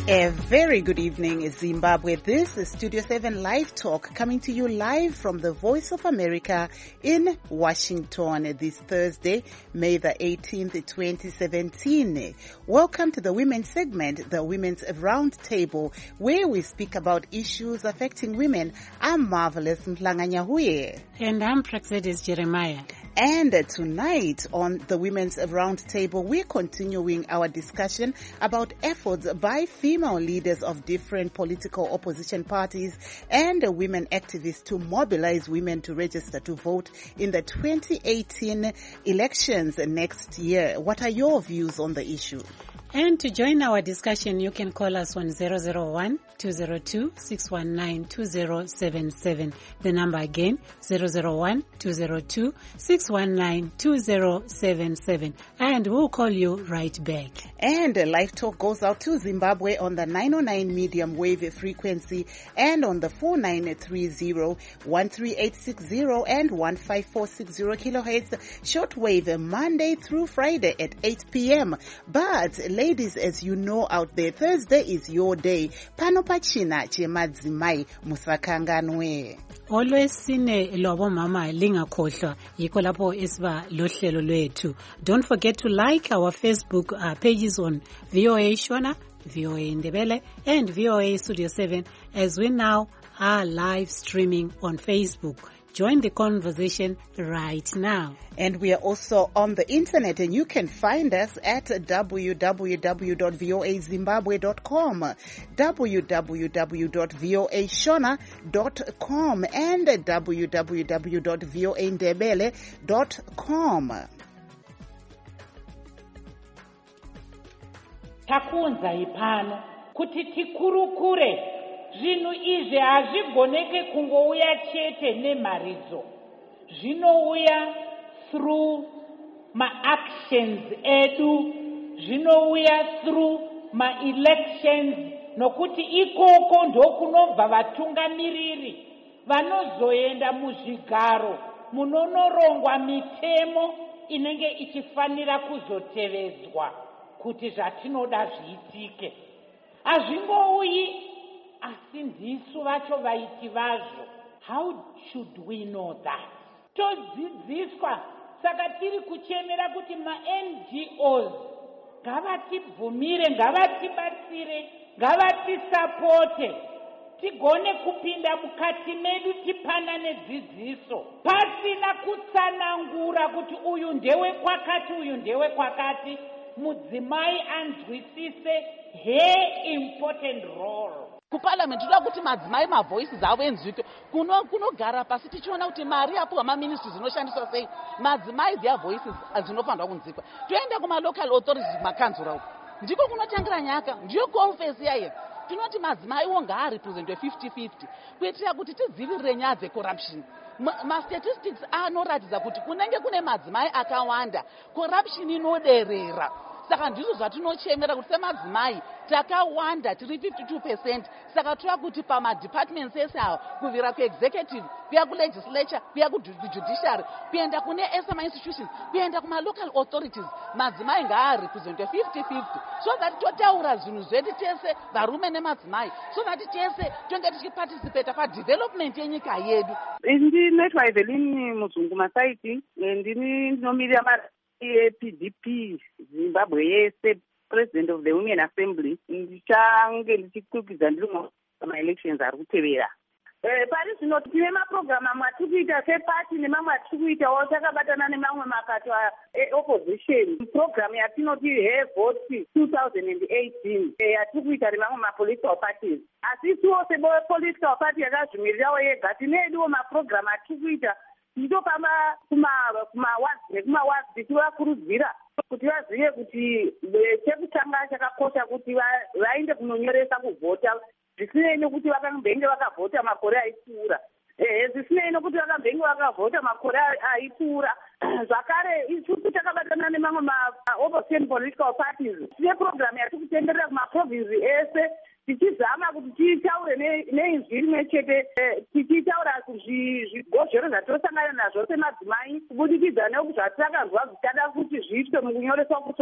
A very good evening, Zimbabwe. This is Studio 7 Live Talk coming to you live from the Voice of America in Washington this Thursday, May the 18th, 2017. Welcome to the Women's segment, the Women's Roundtable, where we speak about issues affecting women. I'm Marvelous Mlanganyahuye. And I'm Praxedis Jeremiah. And tonight on the Women's Roundtable, we're continuing our discussion about efforts by female leaders of different political opposition parties and women activists to mobilize women to register to vote in the 2018 elections next year. What are your views on the issue? And to join our discussion, you can call us on 001-202-619-2077. The number again, 001-202-619-2077. And we'll call you right back. And Live Talk goes out to Zimbabwe on the 909 medium wave frequency and on the 4930, 13860 and 15460 kilohertz shortwave Monday through Friday at 8 p.m. But ladies, as you know out there, Thursday is your day. Pano pachina chemadzimai musakanganwe. Always sine lobo mama lingakhohlwa yikho lapho esiba lohlelo lwethu. Don't forget to like our Facebook pages on VOA Shona, VOA Ndebele, and VOA Studio 7 as we now are live streaming on Facebook. Join the conversation right now. And we are also on the internet, and you can find us at www.voazimbabwe.com, www.voashona.com, and www.voandebele.com. Takunzai pano kuti tikurukure zvinhu izvi hazvigoneke kungouya chete nemharidzo. Zvinouya through ma-actions edu, zvinouya through ma-elections, nokuti ikoko ndokunobva vatungamiriri vanozoenda muzvigaro munonorongwa mitemo inenge ichifanira kuzotevezwa kuti zvatinoda zviitike. Hazvingouyi asi ndisu vacho vaiti vazvo. How should we know that? Todzidziswa, saka tiri kuchemera kuti ma-NGOs ngavatibvumire, ngavatibatsire, ngavatisapote, tigone kupinda mukati medu tipanane dzidziso pasina kutsanangura kuti uyu ndewe kwakati, uyu ndewe kwakati. Mudzimai anzwisise her important role. Kuparliament toda kuti madzimai mavoices avo enzwike. Kunogara pasi tichiona kuti mari apo maministries dzinoshandiswa sei, madzimai their voices dzinofanirwa kunzikwa. Toenda kuma local authorities makanzura uko, ndiko kunotangira nyaka, ndiyo confess yaye. Tinoti madzimai wonga arepresentwe 50-50 kuitira kuti tidzivirire nyaya dzecorruption. Ma-statistics anoratidza kuti kunenge kune madzimai akawanda, corruption inoderera. Saka ndizvo zvatinochemera kuti semadzimai takawanda, tiri 52%. Saka tova kuti pama-departments ese awo, kubvira kuexecutive, kuya kulegislature, kuya kujudiciary, kuenda kune SMA institutions, kuenda kuma-local authorities, madzimai ngaarepresentwe 50-50. So that totaura zvinhu zvedu tese varume nemadzimai, so that tese tonge tichiparticipate padevelopment yenyika yedu. Ndinoitwa Evelyn Muzungu Masaiti, ndinomirira PDP Zimbabwe yese, President of the Women Assembly. Ndichange ndichikwikwiza ndiri ma-elections ari kutevera. Pari zvino tine maprogramu amwe atiri kuita sepati nemamwe atiri kuitawo takabatana nemamwe makato opposition. Program yatinoti Hair Vote 2018 yatiri kuita nemamwe ma-political parties. Asi isuwo se-political party yakazvimirirawo yega tineduwo maprogramu atiri kuita tichitofamba kumawazi nekumawazi tichivakurudzira kuti vazive kuti chekutanga chakakosha kuti vaende kunonyoresa kuvhota, zvisinei nekuti vakambenge vakavhota makore aipfuura, zvisinei nekuti vakambenge vakavhota makore aipfuura. Zvakare isusu takabatana nemamwe ma-opposition political parties tine program yatiri kutenderera kumaprovinsi ese tichizama kuti titaure neinzwi rimwe chete, tichitaura zvigozhero zvatirosangana nazvo semadzimai kubudikidza nezvatakazwa zvichada kuti zviitwe mukunyoreswa kutwa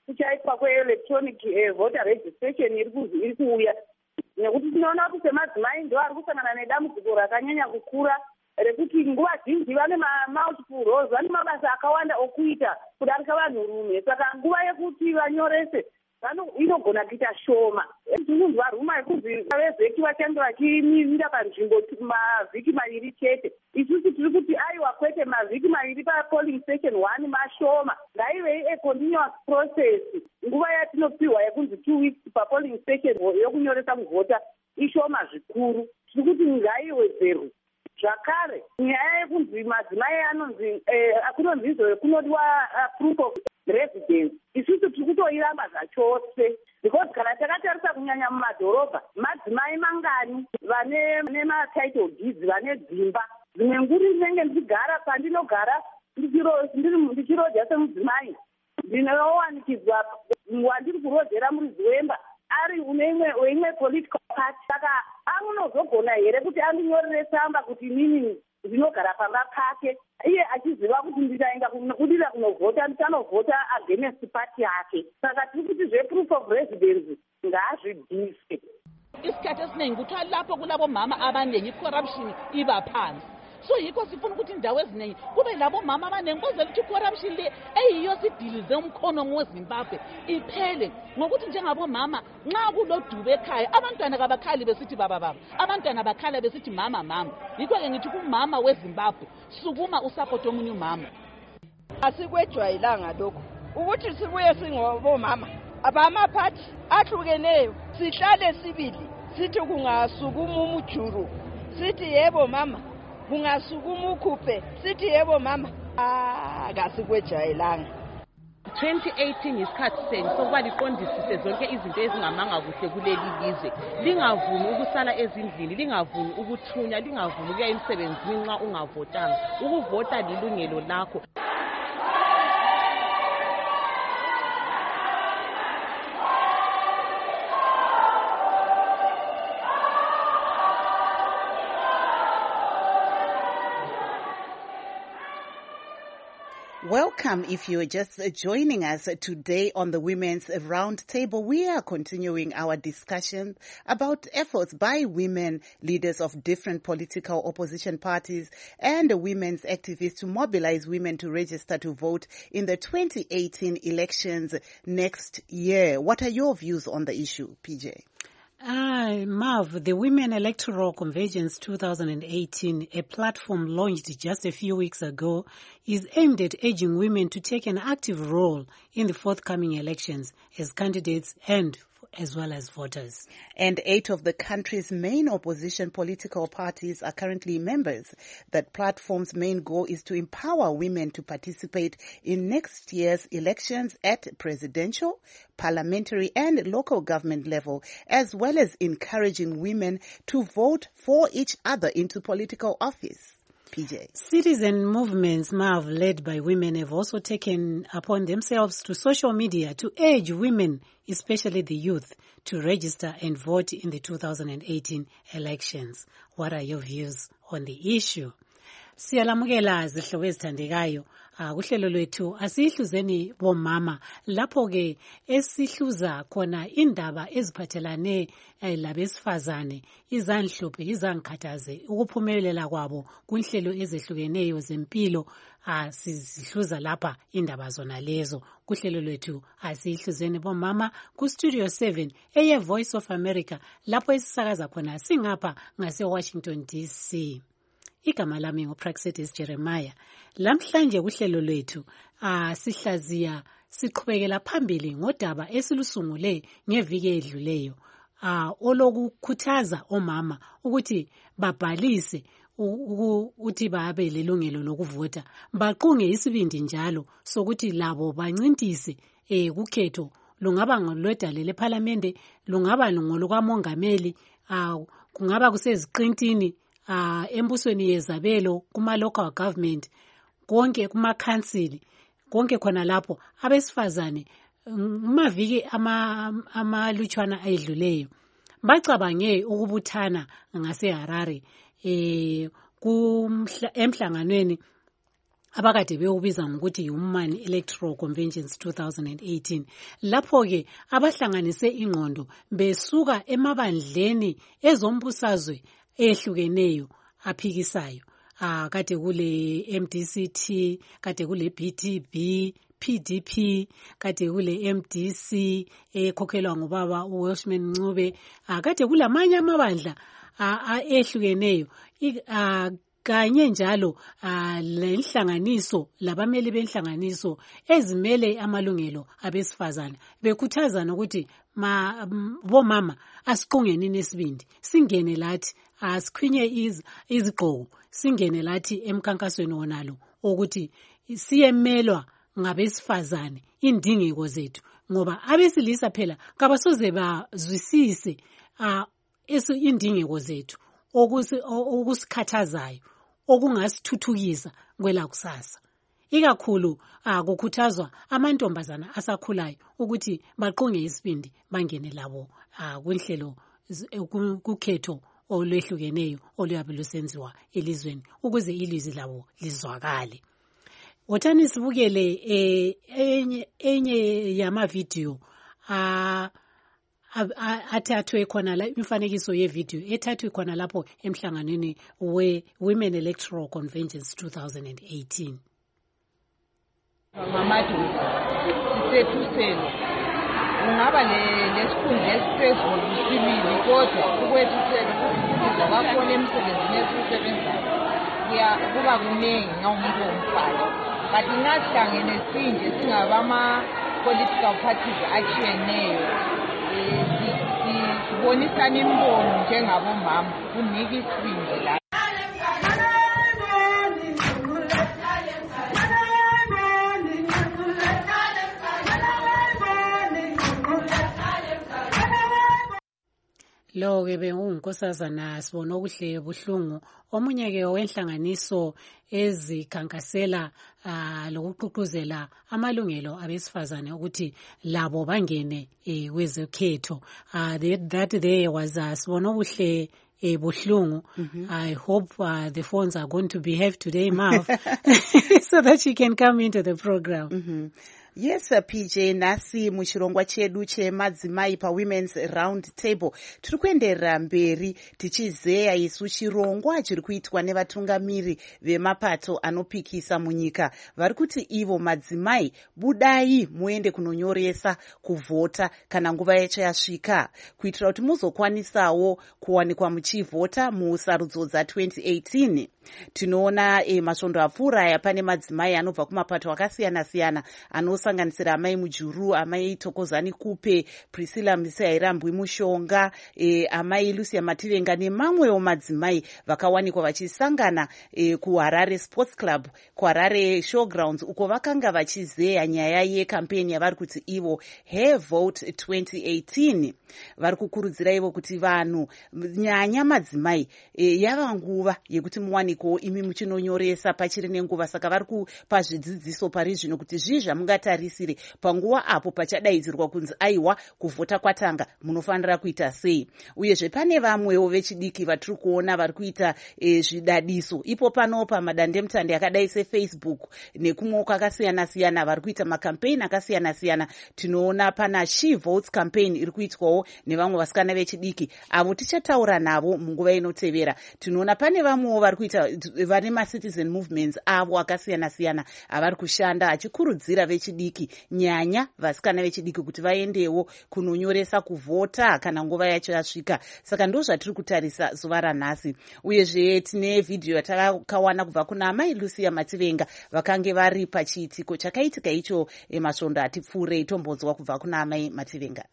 kuchaitwa kwe-electronic voter registration iri kuuya, nekuti tinoona kuti semadzimai ndo ari kusangana nedambudziko rakanyanya kukura rekuti nguva zhinji vane multiple roles, vane mabasa akawanda okuita kudarika vanhurume. Saka nguva yekuti vanyorese inogona kuita shoma. Tinonzwa ruma yekuti vezeki vachange vachimirira panzvimbo mavhiki maviri chete. Isusu tiri kuti aiwa kwete mavhiki maviri papolling station 1 mashoma, ngaivei continuous process. Nguva yatinopiwa yekunzi 2 weeks papolling station yokunyoresa kuvhota ishoma zvikuru. Tiri kuti ngaiwedzerwe. Zvakare nyaya yekunzi madzimai anonzi kunonzi kunodiwa proof of residence, isusu tiri kutoiramba zvachose, because kana takatarisa kunyanya mumadhorobha madzimai mangani vane matitle deeds, vane dzimba. Dzimwe nguri ndinenge ndichigara pandinogara ndichirodha semudzimai, ndinowanikidzwa wandiri kurodhera muridzi wemba ari weimwe political party. Saka anozogona here kuti andinyorere tsamba kuti inini ndinogara pamba pake, iye achiziva kuti ndikaenda kudira kunovhota ndichanovhota against party yake. Saka tiri kuti zveproof of residence ngaazvidhise. Isikhathi esiningi kuthiwa lapho kulabo mama abaningi i-corruption iba phansi. So yikho sifuna ukuthi indawo eziningi kube labo mama abaningi kwenzela ukuthi i-corruption le eyiyo sidilize umkhono weZimbabwe iphele. Ngokuthi njengabo mama nxa kulodube ekhaya abantwana kabakhali besithi baba, abantwana bakhala besithi mama. Yikho-ke ngithi kumama weZimbabwe sukuma usupport omunye umama. Asikwejwayelanga lokho ukuthi sibuye singobomama abamaphathi ahlukeneyo sihlale sibili sithi kungasukuma umujuru sithi yebo mama, kungasukuma ukhuphe sithi yebo mama. Akasikwejwayelanga. 2018 isikhathi senu sokuba liqondisise zonke izinto ezingamanga kuhle kuleli lizwe. Lingavumi ukusala ezindlini, lingavumi ukuthunya, lingavumi ukuya emsebenzini nxa ungavotanga. Ukuvota lilungelo lakho. Welcome if you're just joining us today on the Women's Roundtable. We are continuing our discussion about efforts by women leaders of different political opposition parties and women's activists to mobilize women to register to vote in the 2018 elections next year. What are your views on the issue, PJ? Marv, the Women Electoral Convergence 2018, a platform launched just a few weeks ago, is aimed at urging women to take an active role in the forthcoming elections as candidates and as well as voters. And 8 of the country's main opposition political parties are currently members. That platform's main goal is to empower women to participate in next year's elections at presidential, parliamentary and local government level, as well as encouraging women to vote for each other into political office. PJ. Citizen movements, Marv, led by women, have also taken upon themselves to social media to urge women, especially the youth, to register and vote in the 2018 elections. What are your views on the issue? Siyalamukela zihlobo ezithandekayo kuhlelo lwethu asihluzeni bomama lapho ke esihluza khona indaba eziphathelane labesifazane izanhluphe izangikhathaze ukuphumelela kwabo kunhlelo ezehlukeneyo zempilo sizihluza lapha indaba zona lezo kuhlelo lwethu asihluzeni bomama ku Studio 7 eye Voice of America lapho esisakaza khona singapha ngase Washington DC. Igama lami nguPraxedis Jeremiah. Lamhlanje kuhlelo lwethu sihlaziya siqhubekela phambili ngodaba esilusungule ngeviki edluleyo olokukhuthaza omama ukuthi babhalise ukuthi babe lelungelo lokuvota baqunge isibindi njalo sokuthi labo bancintise kukhetho lungaba ngolwedale leParliament lungaba ngolukamongameli kungaba kuseziqintini embusweni yezabelo kuma local government konke kuma council konke khona lapho abesifazane maviki amalutshwana ayidluleyo bacabange ukubuthana ngase Harare emhlanganweni abakade bewubiza ngokuthi Human Electoral Conventions 2018. Lapho-ke abahlanganise ingqondo besuka emabandleni ezombusazwe ehlukeneyo aphikisayo. Kade kule MDCT, kade kule BTB, PDP, kade kule MDC ekhokhelwa ngubaba uWelshman Ncube, kade kulamanye amabandla ehlukeneyo kanye njalo lenhlanganiso labameli benhlanganiso ezimele amalungelo abesifazana bekhuthazana ukuthi bomama asiqungeni nesibindi singene lathi asikhwinye izigqoko singene lathi emkhankasweni wonalo ukuthi siyemelwa ngabesifazane indingeko zethu ngoba abesilisa phela kabasoze bazwisise indingeko zethu okusikhathazayo okungasithuthukisa kwela kusasa. Ikakhulu kukhuthazwa amantombazana asakhulayo ukuthi baqunge isibindi bangene labo kwinhlelo kukhetho olwehlukeneyo oluyabe lusenziwa elizweni ukuze ilizwi labo lizwakale. Wothani sibukele enye yamavidiyo athathwe khona la imfanekiso yevideo ethathwe khona lapho emhlanganweni we-Women Electoral Conventions 2018. Ngamadoda sisethuselo ungaba lesikhundla esiphezulu sibili kodwa ukwethusela ukufundisa kwakhona emsebenzini esisebenzayo kuba kuningi ngawumuntu womfayo but ngasihlangene sinje singabama-political parties atshiyeneyo sibonisana imbono njengabomama kunika isibindi la. Lo-ke bengunkosazana sibona okuhle buhlungu omunye-ke wenhlanganiso ezikhankasela lokuqhuqhuzela amalungelo abesifazane ukuthi labo bangene kwezokhetho. That there was sibona okuhle buhlungu. I hope the phones are going to behave today, Marv, so that you can come into the program. Yes, PJ, nasi muchirongwa chedu chemadzimai paWomen's Round Table. Tiri kuenderera mberi tichizeya isu chirongwa chiri kuitwa nevatungamiri vemapato anopikisa munyika. Vari kuti ivo madzimai budai muende kunonyoresa kuvhota kana nguva yacho yasvika kuitira kuti muzokwanisawo kuwanikwa muchivhota musarudzo dza2018. Tinoona masvondo apfuura aya pane madzimai anobva kumapato akasiyana-siyana anosanganisira amai Mujuru, amai Tokozani Kupe, Priscilla Misihairambwi Mushonga, amai Lucia Mativenga nemamwewo madzimai vakawanikwa vachisangana kuHarare Sports Club, kuHarare Showgrounds uko vakanga vachizeya nyaya yekampeni yavari kuti ivo Hair Vote 2018. Vari kukurudzira ivo kuti vanhu nyanya madzimai yava nguva yekuti muwaniko imi muchinonyoresa pachiri nenguva. Saka vari kupa zvidzidziso pari zvino kuti zvii zvamungatarisire panguva apo pachadaidzirwa kunzi aiwa kuvhota kwatanga munofanira kuita sei. Uyezve pane vamwewo vechidiki vatiri kuona vari kuita zvidadiso ipo panopa madandemutande akadai seFacebook nekumwe kwakasiyana-siyana vari kuita makampeni akasiyana-siyana. Tinoona pana She Votes campaign iri kuitwawo nevamwe vasikana vechidiki avo tichataura navo munguva inotevera. Tinoona pane vamwewo vari kuita vane macitizen movements avo akasiyana-siyana avari kushanda achikurudzira vechidiki nyanya vasikana vechidiki kuti vaendewo kunonyoresa kuvhota kana nguva yacho yasvika. Saka ndo zvatiri kutarisa zuva ranhasi. Uyezve tine vhidhiyo yatakawana kubva kuna amai Lucia Mativenga vakange vari pachiitiko chakaitika icho masvondo atipfuurei. Tombonzwa kubva kuna amai Mativenga.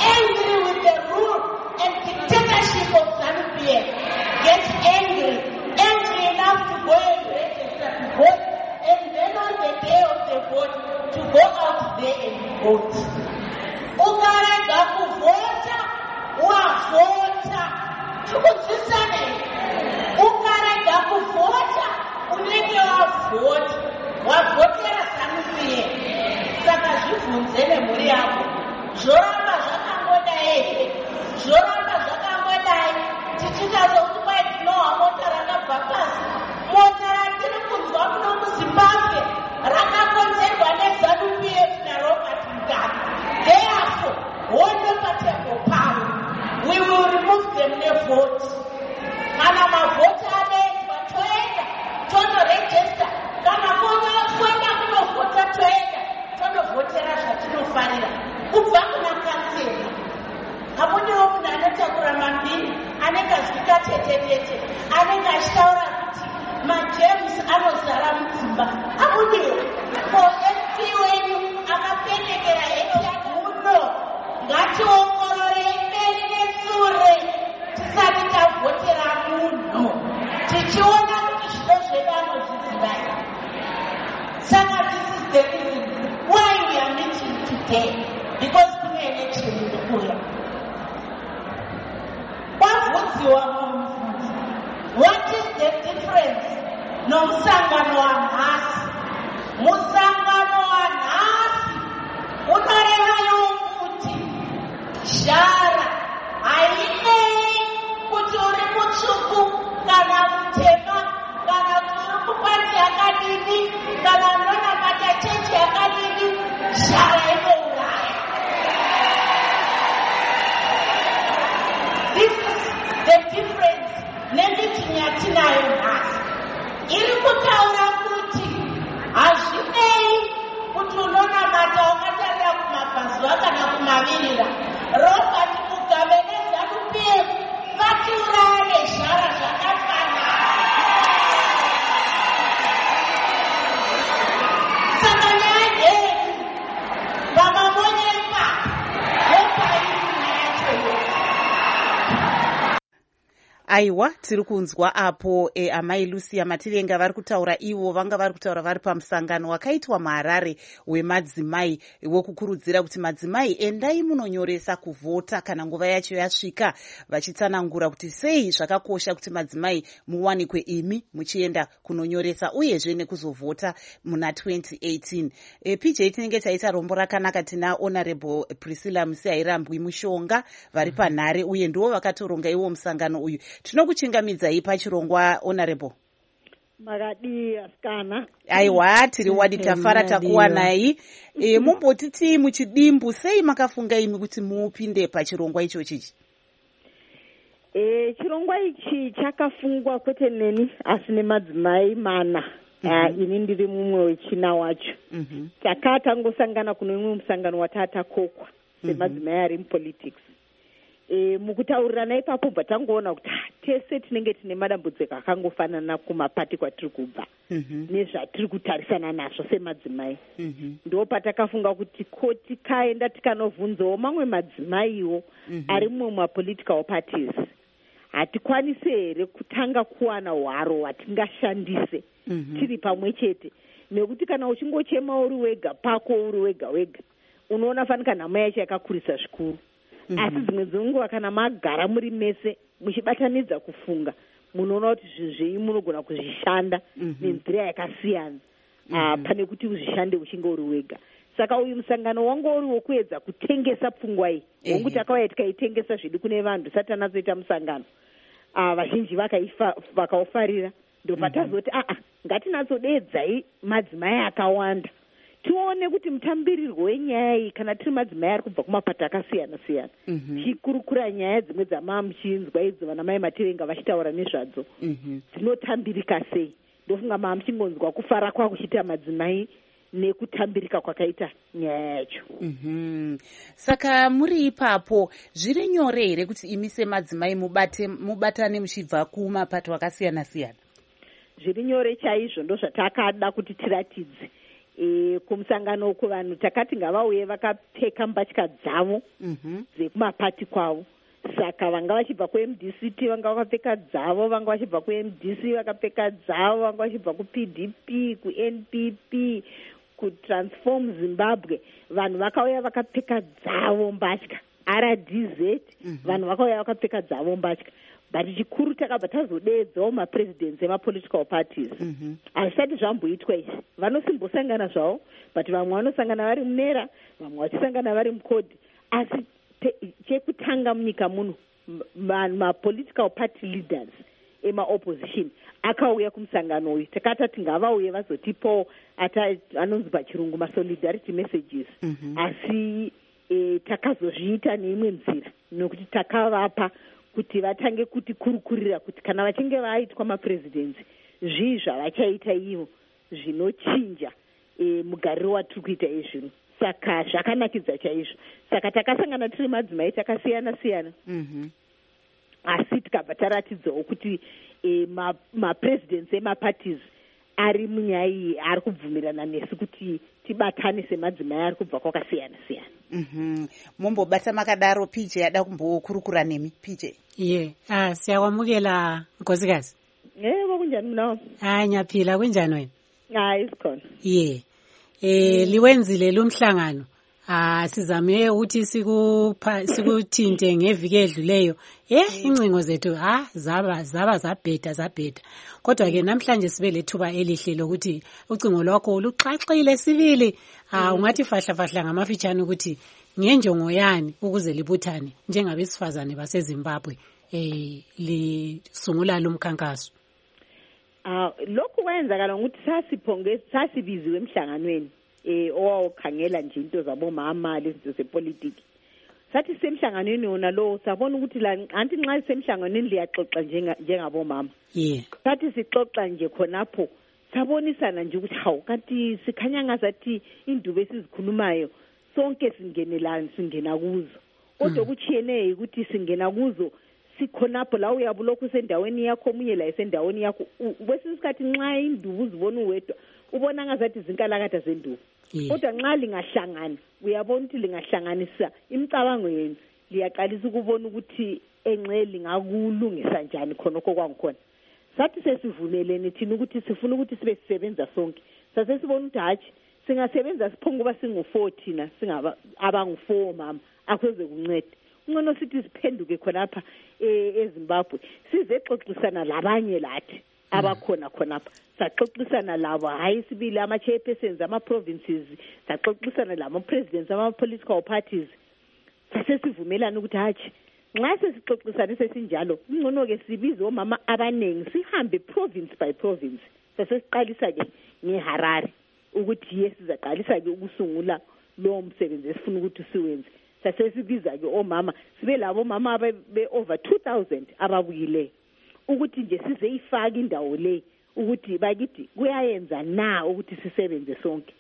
Get angry tikunzwisana ukarega kuvhota unenge wavhotera ZANU-PF. Saka zvibvunze nemhuri yako, zvoramba zvakangodai tichitazokuti kwai tinowa mota rakabva pasi. Mota ratiri kunzwa muno muZimbabwe rakakonzerwa neZANU-PF naRobert Mugabe. Therefore, hondo patebo pavo, we will remove them nevote. Kana mavhoti anoendwa toenda tonoregista, kana kwenda kunovhota toenda tonovhotera zvatinofarira. Kubva kuna kansela hamudiwo munhu anotakura mambiri anenge azvika tetetete, anenge achitaura kuti majames anozara mudzimba. Hamudiwo MP wenyu akapendekera heti yaguno. Ngationgorore mberi nesure tisati tavhotera munhu, tichiona kuti zvino zvedu anodzidzivai. Saka this is the reason why we are meeting today, because kune election irikuya. Wabvunziwa mumvudzi, what is the difference nomusangano wanhasi? Musangano wanhasi unorevayo kuti zhara hainei kuti uri mutsvuku kana mutema, kana kuti uri kukwati yakadini, kana unonamata chechi yakadini, zhara inouraya. This is the difference nemiting yatinayo nhasi. Iri kutaura kuti hazvinei kuti unonamata wakatarira kumabhazuva kana kumavirira. Robert Mugabe neZANU-PF vatiuraya nezhara zvakafanana. Saka nyaya yedu vamamonyepa vopairiyacho. Aiwa, tiri kunzwa apo amai Lucia Mativenga vari kutaura ivo vanga vari kutaura vari pamusangano wakaitwa muHarare wemadzimai wokukurudzira kuti madzimai endai munonyoresa kuvhota kana nguva yacho yasvika, vachitsanangura kuti sei zvakakosha kuti madzimai muwanikwe imi muchienda kunonyoresa uyezve nekuzovhota muna 2018. PJ tinenge taita rombo rakanaka, tina Honorable Priscilla Musihairambwi Mushonga vari panhare uye ndivo vakatoronga iwo musangano uyu. Tinokuchingamidzai pachirongwa Honorable. Makadi asikana. Aiwa, tiri wadi tafara takuwanai. Mumbotiti muchidimbu sei makafunga imi kuti mupinde pachirongwa ichochi? Chirongwa ichi chakafungwa kwete neni asi nemadzimai mana. Ini ndiri mumwe wechina wacho. Takatangosangana kuno imwe musangano watatakokwa semadzimai ari mupolitics. Mukutaurirana ipapo bva tangoona kuti tese tinenge tine madambudziko akangofanana kumapati kwatiri kubva nezvatiri kutarisana nazvo semadzimai. Ndo patakafunga kuti koti kaenda tikanovhunzawo mamwe madzimaiwo ari mumwe mapolitical parties, hatikwanise here kutanga kuwana hwaro hwatingashandise tiri pamwe chete, nekuti kana uchingochema uri wega pako uri wega wega unoona fanika nhama yacho yakakurisa zvikuru. Asi dzimwe dzenguva kana magara muri mese muchibatanidza kufunga munoona kuti zvinhu zvenyu munogona kuzvishanda nenzira yakasiyana pane kuti uzvishande uchinge uri wega. Saka uyu musangano wangu uri wokuedza kutengesa pfungwa iyi wangu takauya tikaitengesa zvedu kune vanhu sati anazoita musangano. Vazhinji vakaufarira ndopatazoti ngatinatsodeedzai madzimai akawanda tione kuti mutambirirwo wenyaya iyi kana tiri madzimai ari kubva kumapato akasiyana siyana tichikurukura nyaya dzimwe dzamamuchinzwa idzo vanamai Mativenga vachitaura nezvadzo dzinotambirika sei. Ndofunga mamuchingonzwa kufara kwakuchiita madzimai nekutambirika kwakaita nyaya yacho. Saka muri ipapo zviri nyore here kuti imi semadzimai mubatane muchibva kumapato akasiyana siyana? Zviri nyore chaizvo, ndo zvatakada kuti tiratidze. Kumusangano uku vanhu takati ngavauye vakapfeka mbatya dzavo dzekumapati kwavo. Saka vanga vachibva kuMDCT vanga vakapfeka dzavo, vanga vachibva kuMDC vakapfeka dzavo, vanga vachibva kuPDP, kuNPP, kuTransform Zimbabwe vanhu vakauya vakapfeka dzavo mbatya. RDZ vanhu vakauya vakapfeka dzavo mbatya. but chikuru takabva tazodedzawo mapresidents ema-political parties hazvisati zvamboitwa izvi. Vanosimbosangana zvavo, but vamwe vanosangana vari munera, vamwe vachisangana vari mukodhi. Asi chekutanga munyika muno ma-political party leaders ema-opposition akauya kumusangano uyu. Takati ngavauye vazotipawo anonzi pachirungu ma-solidarity messages. Asi takazozviita neimwe nzira, nokuti takavapa kuti vatange kuti kurukurira kuti kana vachinge vaitwa mapresidents zvii zvavachaita ivo zvinochinja mugariro watiri kuita izvino. Saka zvakanakidza chaizvo. Saka takasangana tiri madzimai takasiyana siyana, asi tikabva taratidzawo kuti mapresidents emaparties ari munyaya iyi ari kubvumirana nesu kuti tibatane semadzimai ari kubva kwakasiyana siyana. Mumbobata makadaro PJ ada kumbokurukura nemi PJ. Siyawamukela nkosikazi. Kunjani mnawo? Nyaphila, kunjani wena? Isikhona. Liwenzile lumhlangano. Sizame ukuthi sikuthinte ngeviki edluleyo. Incingo zethu zabheda. Kodwa ke namhlanje sibe lethuba elihle lokuthi ucingo lwakho luxaxile sibili. Ungathi fahla ngamafitshane ukuthi ngenjongo yani ukuze libuthane njengabesifazane baseZimbabwe lisungula lumkhankaso. Lokhu kwenzakala ukuthi sasibiziwe emhlanganweni owakhangela nje into zabomama lezinto zepolitiki. Sathi semhlanganweni wona lo sabona ukuthi anti nxa semhlanganweni liyaxoxa njengabomama. Sathi sixoxa nje khonapho sabonisana nje ukuthi hawu kanti sikhanya ngazathi indube esizikhulumayo sonke singena kuzo. Kodwa kuchiyene ukuthi singena kuzo sikhonapho la uyabulokhu sendaweni yakho omunye la esendaweni yakho. Kwesikhathi nxa indubu uzibona uwedwa ubona ngazathi zinkalakatha zendubu. Kodwa nxa lingahlangana uyabona ukuthi lingahlanganisa imicabango yenu liyaqalisa ukubona ukuthi enqeli ngakulungisa njani khonokho kwangikhona. Sathi sesivumelene thina ukuthi sifuna ukuthi sibe sisebenza sonke. Sasesibona ukuthi hatshi singasebenza siphongoba singu-4 thina singaba abangu-4 mama akweze kunceda. Ngcono sithi siphenduke khonapha eZimbabwe sizexoxisana labanye lathi abakhona khonapha. Saxoxisana labo hayi sibili ama-chairpersons ama-provinces, saxoxisana lama-presidents ama-political parties. Sasesivumelana ukuthi hatshi nxa sesixoxisane sesinjalo ngcono-ke sibize omama abaningi sihambe province by province. Sasesiqalisa-ke ngeHarare ukuthi sizaqalisa-ke ukusungula lowo msebenzi esifuna ukuthi siwenze. Sasesibiza-ke omama sibe labo mama be-over 2,000 ababuyileyo ukuthi nje sizeyifaka indawo le ukuthi bakithi kuyayenza na ukuthi sisebenze sonke.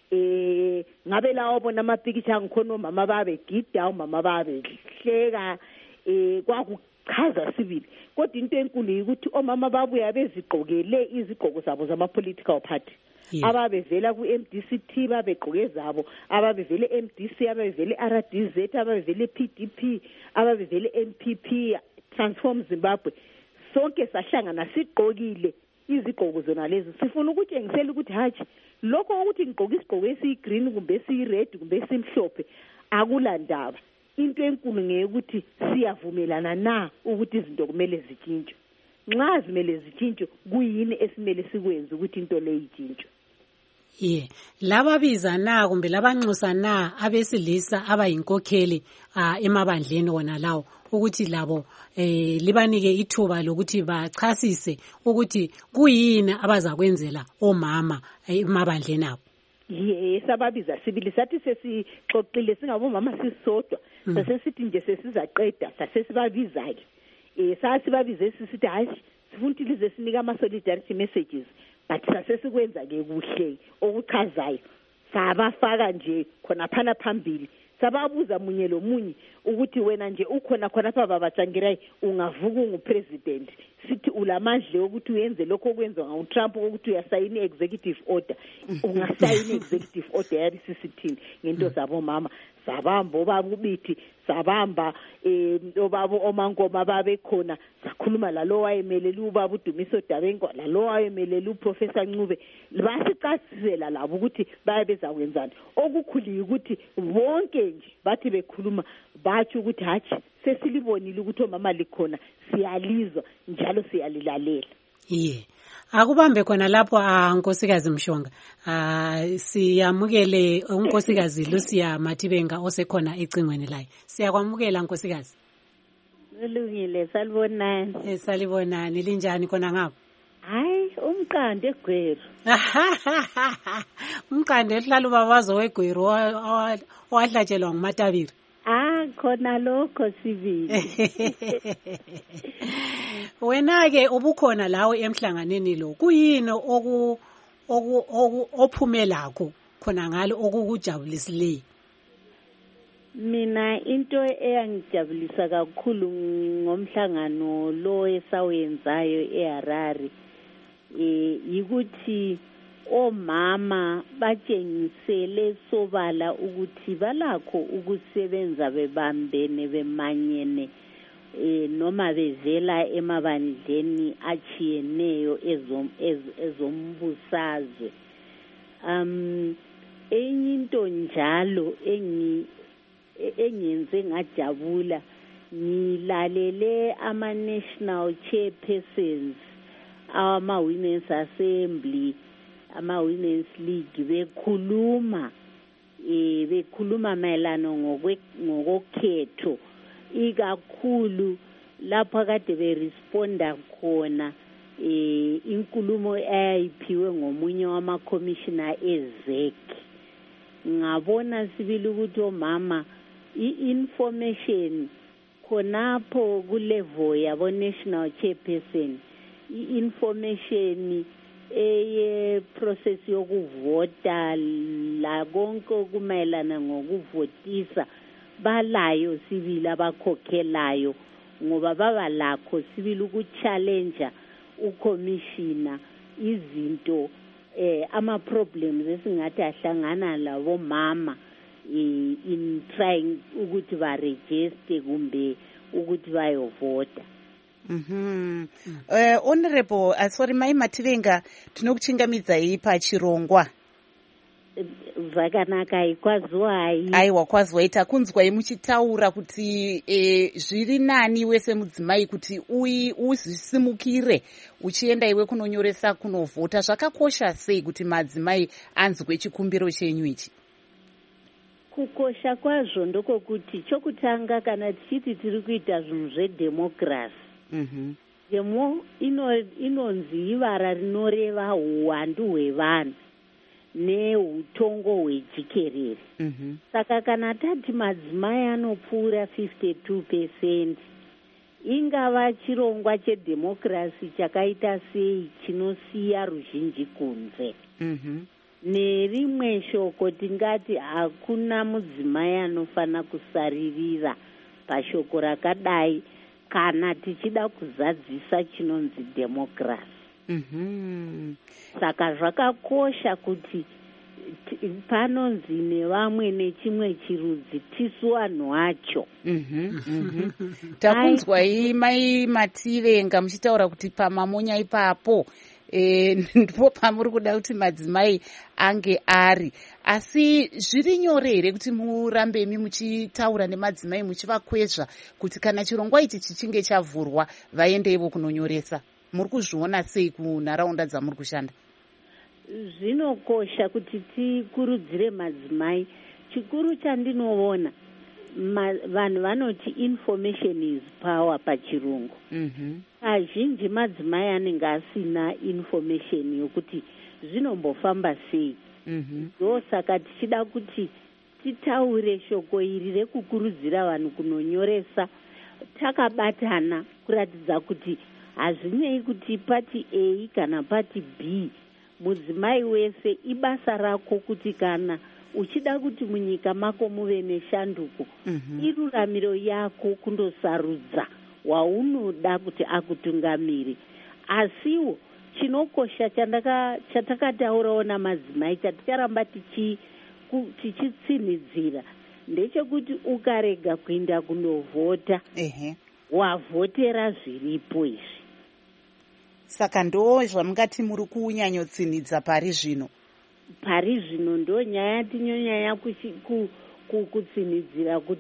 Ngabe lawo bona amapikitsha ngikhona omama babegida, omama babehleka, kwakuchaza sibili. Kodwa into enkulu ukuthi omama babuya bezigqokele izigqoko zabo zama-political party. Ababevela ku-MDC babegqoke zabo, ababevele MDC, ababevele RDZ, ababevele PDP, ababevele NPP, Transform Zimbabwe. Sonke sahlangana sigqokile izigqoko zona lezi. Sifuna ukutshengisela ukuthi hatshi lokho ukuthi ngigqoke isigqoko esiyi-green kumbe esiyi-red kumbe esimhlophe akulandaba. Into enkulu ngeyekuthi siyavumelana na ukuthi izinto kumele zitshintshwe. Nxa zimele zitshintshwe kuyini esimele sikwenze ukuthi into le itshintshwe. Lababiza na kumbe labanxusa na abesilisa abayinkokheli emabandleni wona lawo ukuthi labo libanike ithuba lokuthi bachasise ukuthi kuyini abazakwenzela omama emabandleni abo. Sababiza sibili sathi sesixoxile singabomama sisodwa. Sasesithi nje sesizaqeda sasesibabiza-ke. Sasibabize sisithi hayi sifuna ukuthi lize sinika ama-solidarity messages. But sasesikwenza-ke kuhle okuchazayo sabafaka nje khonaphana phambili. Sababuza munye lomunye ukuthi wena nje ukhona khonapha babatshangirayi ungavuka ungupresident. Sithi ulamandla ukuthi uyenze lokho okwenziwa nguTrump ukuthi uyasayina i-executive order. Ungasayina i-executive order yabisisithini ngento zabomama. Sabamba obabubithi, sabamba obabo omangoma babekhona, sakhuluma lalo wayemelele ubaba uDumiso Dabenko, lalo wayemelele uProfessor Ncube. Basicasisela labo ukuthi bayabezakwenzana. Okukhulu ukuthi bonke nje bathi bekhuluma bathi ukuthi hatshi sesilibonile ukuthi omama likhona, siyalizwa njalo siyalilalela. Ye. Akubambe khona lapho Nkosikazi Mshonga. Siyamukele unkosikazi Lucia Matibenga osekhona ecingweni layo. Siyakwamukela Nkosikazi. Ulungile, salibonani. Salibonani, linjani khona ngapho? Hayi, umqande eGweru. Umqande ehlala ubabazo weGweru owahlatshelwa nguMatabiri. Khona lokho sibili. Wena-ke ubukhona lawe emhlanganeni lo. Kuyini ophume lakho khona ngalo okukujabulisileyo? Mina into eyangijabulisa kakhulu ngomhlangano lo esawenzayo eHarare yikuthi omama batshengisele sobala ukuthi balakho ukusebenza bebambene bemanyene noma bevela emabandleni achiyeneyo ezombusazwe. Enye into njalo engenze ngajabula, ngilalele ama-national chairpersons, ama-women's assembly, ama-women's league bekhuluma mayelana ngokokhetho, ikakhulu lapho kade beresponda khona inkulumo eyayiphiwe ngomunye wama-commissioner ezek. Ngabona sibili ukuthi omama i-information khonapho kulevel yabo-national chairperson, i-information process yokuvota la konke okumayelana ngokuvotisa balayo sibili abakhokhelayo, ngoba baba lakho sibili ukuchallenge ucommissioner izinto ama-problems esingathi ahlangana labo mama in trying ukuthi ba-register kumbe ukuthi bayovota. Honorable sorry Mai Matibenga, tinokuchingamidza pachirongwa. Zvakanaka ikwaziwai. Aiwa kwaziwai, takunzwai muchitaura kuti zviri nani wese mudzimai kuti uzisimukire uchienda iwe kunonyoresa kunovhota. Zvakakosha sei kuti madzimai anzwe chikumbiro chenyu ichi? Kukosha kwazvo ndokokuti chokutanga kana tichiti tiri kuita zvinhu zvedemokirasi, demo inonzi ivara rinoreva uwandu hwevanhu neutongo hwejikerere. Saka kana tati madzimai anopfuura 52%, ingava chirongwa chedemokirasi chakaita sei chinosiya ruzhinji kunze. Nerimwe shoko tingati hakuna mudzimai anofana kusaririra pashoko rakadai kana tichida kuzadzisa chinonzi demokirasi. Saka zvakakosha kuti panonzi nevamwe nechimwe chirudzi tisu vanhu vacho. Takunzwai Mai Mativenga muchitaura kuti pamamonya ipapo ndipo pamuri kuda kuti madzimai ange ari, asi zviri nyore here kuti murambe muchitaura nemadzimai muchivakwezva kuti kana chirongwa ichi chichinge chavhurwa vaendeivo kunonyoresa? Muri kuzviona sei kunharaunda dzamuri kushanda? Zvinokosha kuti tikurudzire madzimai. Chikuru chandinoona vanhu vanoti information is power pachirungu. Kazhinji madzimai anenge asina information yokuti zvinombofamba sei. Ndosaka tichida kuti titaure shoko iri rekukurudzira vanhu kunonyoresa takabatana, kuratidza kuti hazvinei kuti pati A kana pati B, mudzimai wese ibasa rako kuti kana uchida kuti munyika mako muve neshanduko, iruramiro yako kundosarudza waunoda kuti akutungamire. Asiwo chinokosha chatakataurawo namadzimai chaticharamba tichitsinhidzira ndechekuti ukarega kuenda kunovhota wavhotera zviripo izvi. Saka ndo zvamungati muri kunyanyotsinhidza pari zvino? Pari zvino ndo nyaya tinonyanya kutsinhidzira kuti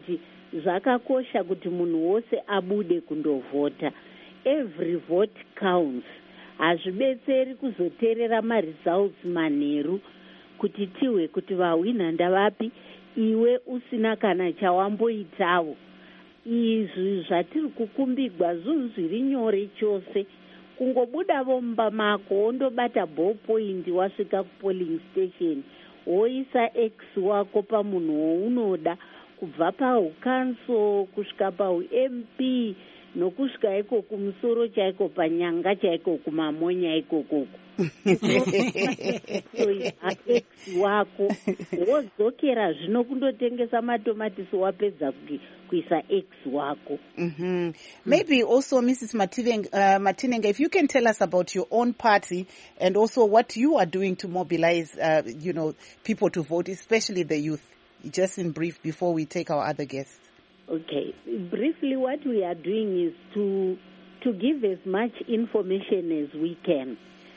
zvakakosha kuti munhu wose abude kundovhota. Every vote counts. Hazvibetseri kuzoteerera maresults manheru kuti tiwe kuti vahwina ndavapi iwe usina kana chawamboitawo. Izvi zvatiri kukumbigwa zvinhu zviri nyore chose. Kungobuda vomba mako wondobata ballpoint wasvika kupolling station woisa X wako pamunhu wounoda kubva paukanso kusvika pauMP nokusvika iko kumusoro chaiko panyanga chaiko kumamonya ikokoko. X wako wodzokera zvino kundotengesa matomatisi wapedza kuisa X wako. Maybe also Mrs. Matinenga, if you can tell us about your own party and also what you are doing to mobilize people to vote, especially the youth, just in brief before we take our other guests. Okay, briefly what we are doing is to give as much information as we can.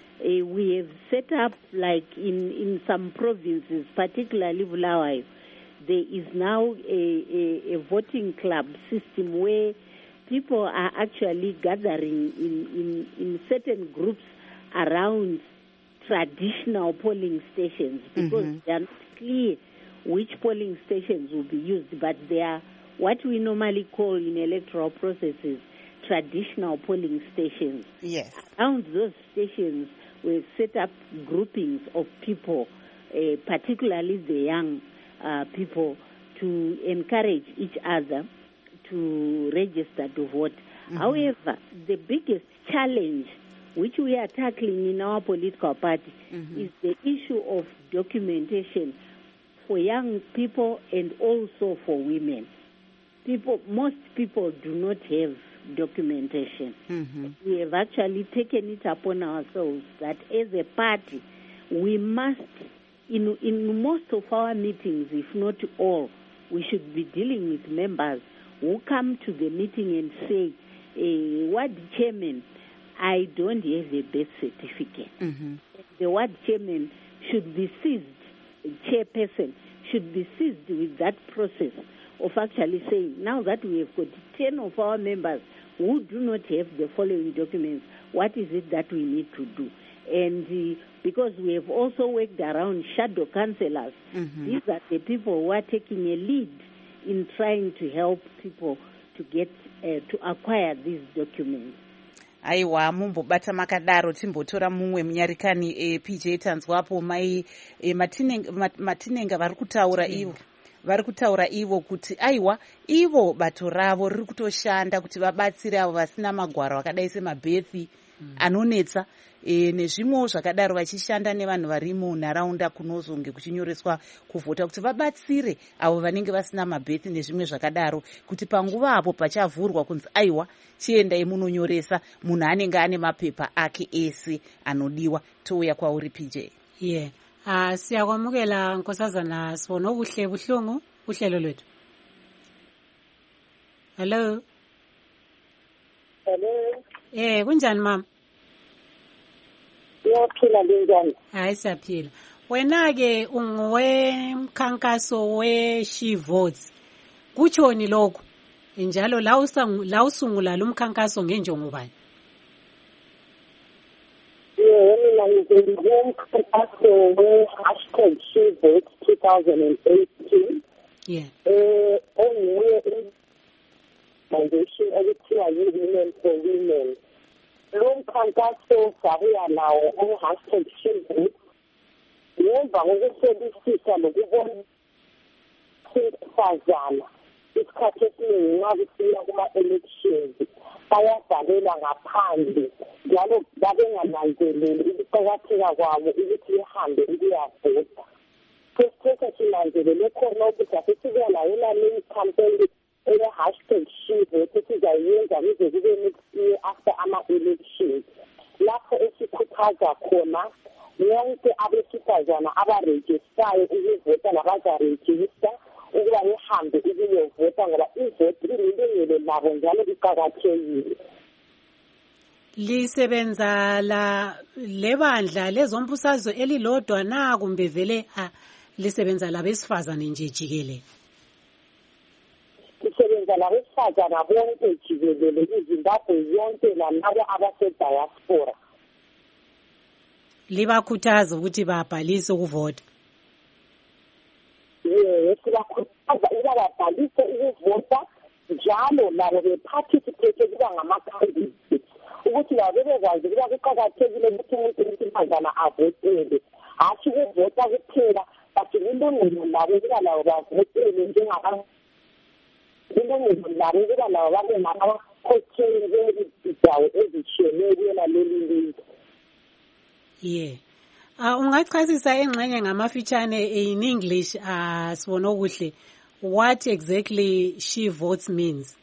We have set up, like in some provinces, particularly Bulawayo, there is now a voting club system where people are actually gathering in certain groups around traditional polling stations because they are not clear which polling stations will be used, but they are what we normally call in electoral processes traditional polling stations. Yes. Around those stations, we've set up groupings of people, particularly the young people, to encourage each other to register to vote. However, the biggest challenge which we are tackling in our political party is the issue of documentation for young people and also for women. Most people do not have documentation. We have actually taken it upon ourselves that as a party, we must, in most of our meetings, if not all, we should be dealing with members who come to the meeting and say, ward chairman, I don't have a birth certificate. The ward chairman should be seized, chairperson should be seized with that process of actually saying, now that we have got 10 of our members who do not have the following documents, what is it that we need to do? And because we have also worked around shadow councillors, these are the people who are taking a lead in trying to help people to get to acquire these documents. Aiwa, mumbobata makadaro timbotora mumwe munyarikani PJ tanzwapo mai Matinenga vari kutaura ivo kuti aiwa ivo bato ravo riri kutoshanda kuti vabatsire avo vasina magwaro akadai semabhethi anonetsa nezvimwewo zvakadaro vachishanda nevanhu vari munharaunda kunozonge kuchinyoreswa kuvhota kuti vabatsire avo vanenge vasina mabhethi nezvimwe zvakadaro kuti panguva apo pachavhurwa kunzi aiwa chiendai munonyoresa munhu anenge ane mapepa ake ese anodiwa. Touya kwauri PJ. Yeah. Siyakwamukela Nkosazana Sibono ubuhle buhlungu uhlelo lwethu. Hello. Kunjani mama? Siyaphila njani? Hayi siyaphila. Wena ke ungowemkhankaso we-She Votes. Kutshoni lokho? Njalo la usungula lo mkhankaso ngenjongo bani? Mina ngizomkhankaso we #SheVotes2018. Yeah. Onguye organization ekuthiwa yi-Women for Women. Lo mkhankaso sabuya nawo #SheVotes. Ngemva kokuhlolisisa lokubona sifazana isikhathi esiningi nxa kusiya kuma-elections bayabhalelwa ngaphandle njalo babengananzeleli ukuqakatheka kwabo ukuthi behambe ukuyavota. Sesithethe sinanzelele khona ukuthi asesibuya layo nami campaign ele-#SheVotes esizayenza kuze kube next year after ama-elections, lapho esikhuthaza khona wonke abesifazana abarejistayo ukuvota labazarejista ukuba behambe ukuyovota ngoba ivoti ililungelo labo njalo iqakathekile. Lisebenza lebandla lezombusazwe elilodwa na kumbe vele lisebenza labesifazane nje jikelele? Lisebenza lenza labesifazana bonke jikelele iZimbabwe yonke lalabo abasediaspora. Libakhuthaza ukuthi babhalise ukuvota. Yes, sibakhuthaza ukuba babhalise ukuvota njalo labo beparticipate kuba ngama-candidates ukuthi labo bebekwazi ukuba kuqakathekile ukuthi umuntu wesifazana avotele, hatshi ukuvota kuphela, but ilungelo labo ukuba labo bavotele njengabantu. Ilungelo labo ukuba labo babe ngabakhokheli bezindawo ezitshiyeneyo kuyona leli lizwe. Yeah. Ungachasisa engxenye ngamafitshane in English sibona okuhle what exactly She Votes means.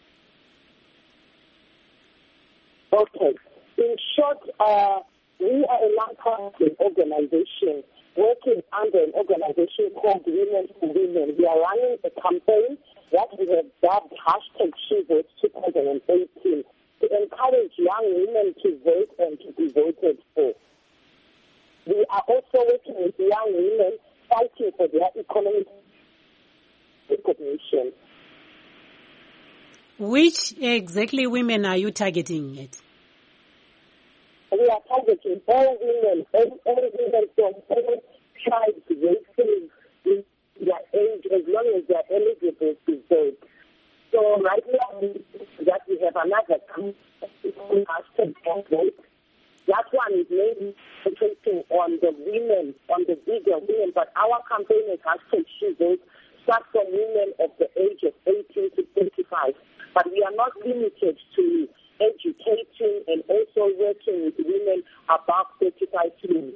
Okay. In short, we are a non-profit organization working under an organization called Women for Women. We are running a campaign that we have dubbed #SheVotes2018 to encourage young women to vote and to be voted for. We are also working with young women fighting for their economic recognition. Which exactly women are you targeting at? We are targeting all women from all tribes, races, their age, as long as they are eligible to vote. So right now, that we have another #vote. That one is mainly focusing on the women, on the bigger women, but our campaign is #SheVotes starts from women of the age of 18 to 35. But we are not limited to educating and also working with women above 35 years.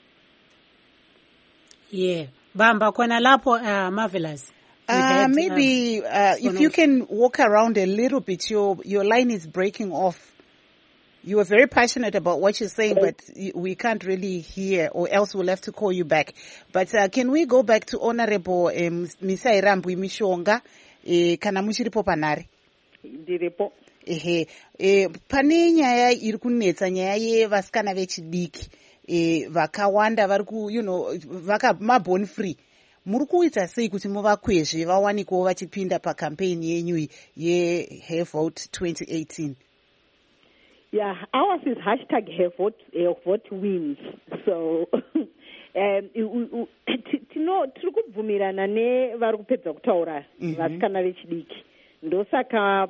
Yeah. Bamba, kona lapo, Marvelous. Maybe if you can walk around a little bit, your line is breaking off. You are very passionate about what you're saying, but we can't really hear, or else we'll have to call you back. But can we go back to Honorable Misairambu Mishonga, kana muchiripo panari? Ndiripo. Pane nyaya iri kunetsa nyaya yevasikana vechidiki vakawanda vari ku mabone free. Muri kuita sei kuti muvakwezve vawanikwewo vachipinda pakampeni yenyu yeHevote 2018? Yeah, ours is #HerVote wins. So tiri kubvumirana nevari kupedza kutaura vasikana vechidiki. Ndosaka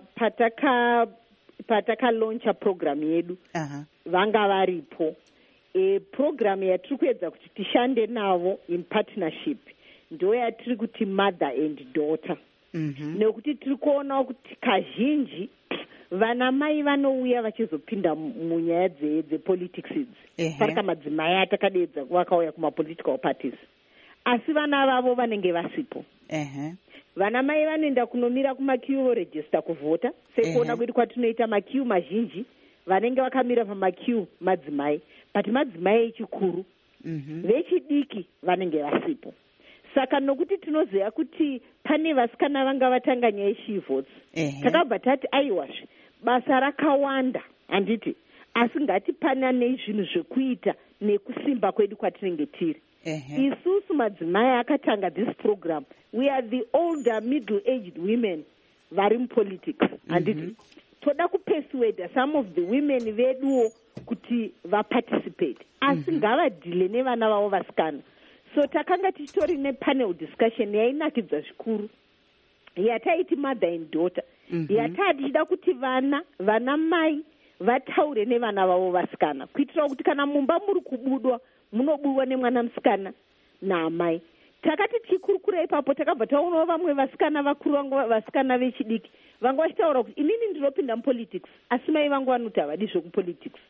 patakalauncha program yedu vanga varipo. Program yatiri kuedza kuti tishande navo in partnership ndo yatiri kuti mother and daughter. Nekuti tiri kuona kuti kazhinji vana mai vanouya vachizopinda munyaya dzepolitics idzi. Saka madzimai atakadedza vakauya kumapolitical parties. Asi vana vavo vanenge vasipo. Vana mai vanoenda kunomira kumakiu voregister kuvhota. Sekuona kwedu kwatinoita makiu mazhinji vanenge vakamira pamakiu madzimai. But madzimai echikuru vechidiki vanenge vasipo. Saka nokuti tinoziva kuti pane vasikana vanga vatanga nyaya yeSheVotes. Takabva tati aiwazve basa rakawanda handiti, asi ngatipanane zvinhu zvekuita nekusimba kwedu kwatinenge tiri. Isusu madzimai akatanga this program, we are the older middle-aged women vari mupolitics handiti. Toda kupersuade some of the women veduwo kuti vaparticipate, asi ngavadhile nevana vavo vasikana. So takanga tichitori nepanel discussion yainakidza zvikuru yataiti mother and daughter. Yataa tichida kuti vana mai vataure nevana vavo vasikana kuitira kuti kana mumba muri kubudwa munobudwa nemwana musikana naamai. Takati tichikurukura ipapo takabva taonawo vamwe vasikana vakuru vangu vasikana vechidiki vanga vachitaura kuti inini ndinopinda mupolitics asi mai vangu vanoti havadi zvekupolitics.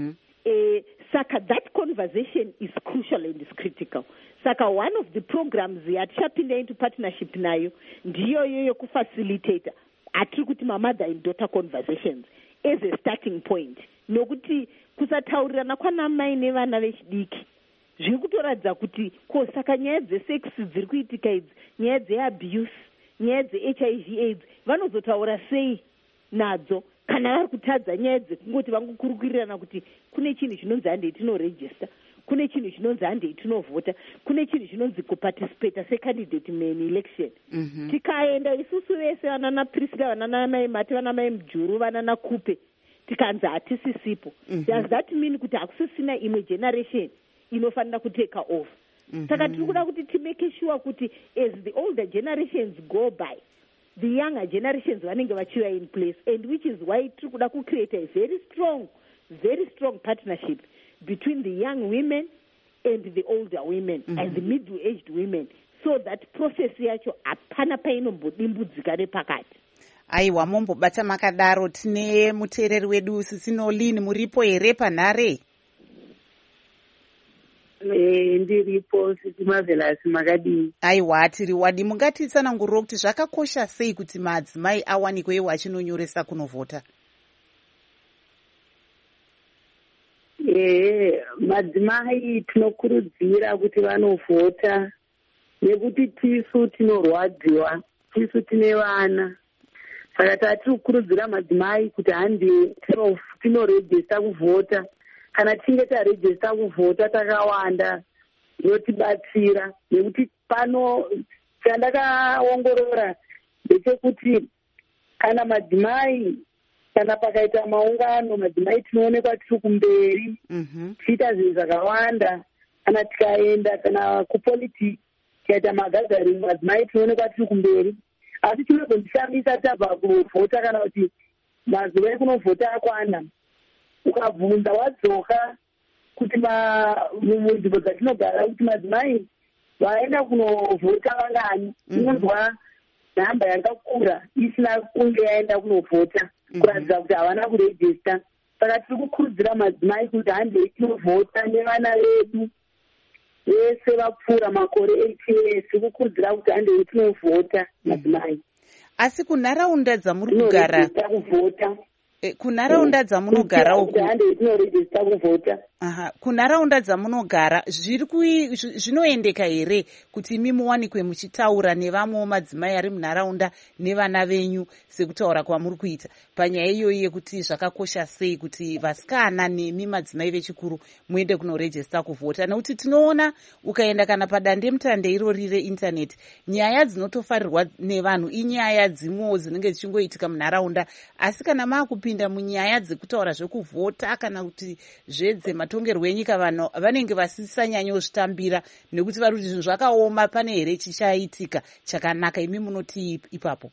Saka that conversation is crucial and is critical. Saka one of the programs yatichapinda into partnership nayo ndiyo yoyo kufacilitator atiri kuti mother and daughter conversations as a starting point. Nokuti kusataurirana kwana mai nevana vechidiki zviri kutoradza kuti saka nyaya dzesex dziri kuitika idzi, nyaya dzeabuse, nyaya dzeHIV AIDS vanozotaura sei nadzo kana vari kutadza nyaya dzekungoti vangokurukurirana kuti kune chinhu chinonzi handei tinoregister. kune chinhu chinonzi handei tinovhota, kune chinhu chinonzi kuparticipata secandidate main election. Tikaenda isusu vese vanana Priscilla, vanana mai Mati, vanana mai Mjuru, vanana Kupe, tikanzi hatisisipo, does that mean kuti hakusisina imwe generation inofanira kuteka off? Saka tiri kuda kuti timake sure kuti as the older generations go by, the younger generations vanenge vachiva in place, and which is why tiri kuda kucreate a very strong partnership between the young women and the older women and the middle-aged women, so that process yacho hapana painombodimbudzika nepakati. Aiwa, mombobata makadaro. Tine muteereri wedu Sisi Nolini, muripo here panhare? Ndiripo Sisi Marvelous, makadini? Aiwa, tiri wadi. Mungatitsanangurira kuti zvakakosha sei kuti madzimai awanikwe achinonyoresa kunovhota? Madzimai tinokurudzira kuti vanovhota nekuti tisu tinorwadziwa, tisu tine vana. Saka tatiri kukurudzira madzimai kuti handi tinorejesta kuvhota. Kana tinge tarejesta kuvhota takawanda zvotibatsira, nekuti pano chandakaongorora ndechekuti kana madzimai, kana pakaita maungano, madzimai tinoonekwa tiri kumberi tiita zvinhu zvakawanda. Kana tikaenda kana kupolitiki tikaita magagaringi, madzimai tinoonekwa tiri kumberi. Asi chinozondishamisa tabva kunovhota kana kuti mazuva ekunovhota akwana, ukabvunza wadzoka kuti munzvimbo dzatinogara kuti madzimai vaenda kunovhota vangani, unonzwa nhamba yakakura isina kunge yaenda kunovhota, kuratidza kuti havana kurejesta. Saka tiri kukurudzira madzimai kuti handei tinovhota nevana vedu vese vapfuura makore 8 years, tiri kukurudzira kuti handei tinovhota madzimai. Asi kunharaunda dzamuri kugara, kunharaunda dzamunogara uku, kunharaunda dzamunogara zvinoendeka here kuti imi muwanikwe muchitaura nevamwewo madzimai ari munharaunda nevana venyu sekutaura kwamuri kuita panyaya iyoyi yekuti zvakakosha sei kuti vasikana nemi madzimai vechikuru muende kunorejesta kuvhota? Nekuti tinoona ukaenda kana padandemutande irori reindaneti, nyaya dzinotofarirwa nevanhu inyaya dzimwewo dzinenge dzichingoitika munharaunda, asi kana maakupinda munyaya dzekutaura zvekuvhota kana kuti zvedze-matongerwo enyika, vanhu vanenge vasisanyanyozvitambira nekuti vari kuti zvinhu zvakaoma, pane here chichaitika chakanaka? Imi munoti ipapo?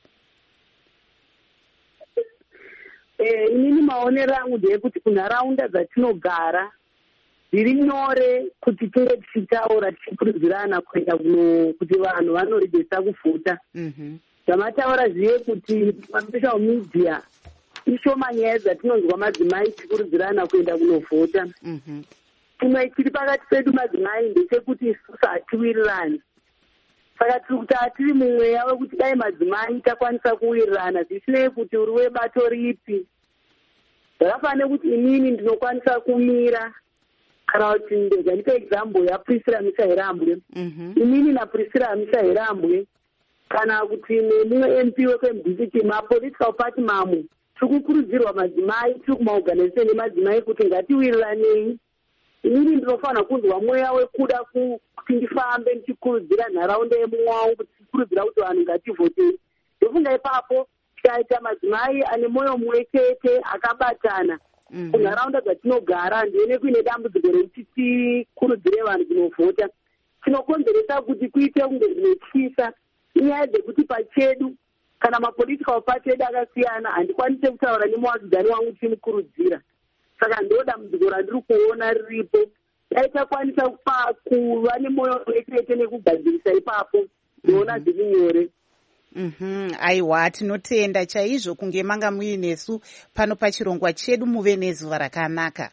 Inini maonero angu ndeyekuti kunharaunda dzatinogara zviri nyore kuti tinge tichitaura tichikurudzirana kuenda kuti vanhu vanorejesta kuvhota. Zvamataura zviye kuti masocial media ishoma nyaya dzatinonzwa madzimai tichikurudzirana kuenda kunovhota. Chimwe chiri pakati pedu madzimai ndechekuti isusu hatiwirirani. Saka tiri kuti hatiri mumweya wekuti dai madzimai takwanisa kuwirirana, zvisinei kuti uri webato ripi. Zvakafanira kuti inini ndinokwanisa kumira, kana kuti ndipe example yaPriscilla Mishahirambwe. Inini naPriscilla Mishahirambwe, kana kuti nemumwe MP wekwemudhisiti, mapolitical party mamwe, tiri kukurudzirwa madzimai, tiri kumaorganization emadzimai kuti ngatiwiriranei. Inini ndinofanira kunzwa mweya wekuda kuti ndifambe ndichikurudzira nharaunda yemumwe wangu, kuti tikurudzira kuti vanhu ngativhotei. Ndofunga ipapo tikaita madzimai ane mwoyo mumwe chete akabatana kunharaunda dzatinogara, ndione kuine dambudziko rekuti tikurudzire vanhu kunovhota, tinokonzeresa kuti kuite kunge zvinotyisa. Inyaya dzekuti pachedu kana mapolitical party edu akasiyana, handikwanise kutaura nemuvakidzani wangu tichimukurudzira. Saka ndo dambudziko randiri kuona riripo. Dai takwanisa kuva nemwoyo wechete nekugadzirisa ipapo, ndinoona zviri nyore. Aiwa, tinotenda chaizvo kunge manga muinesu pano pachirongwa chedu, muve nezuva rakanaka.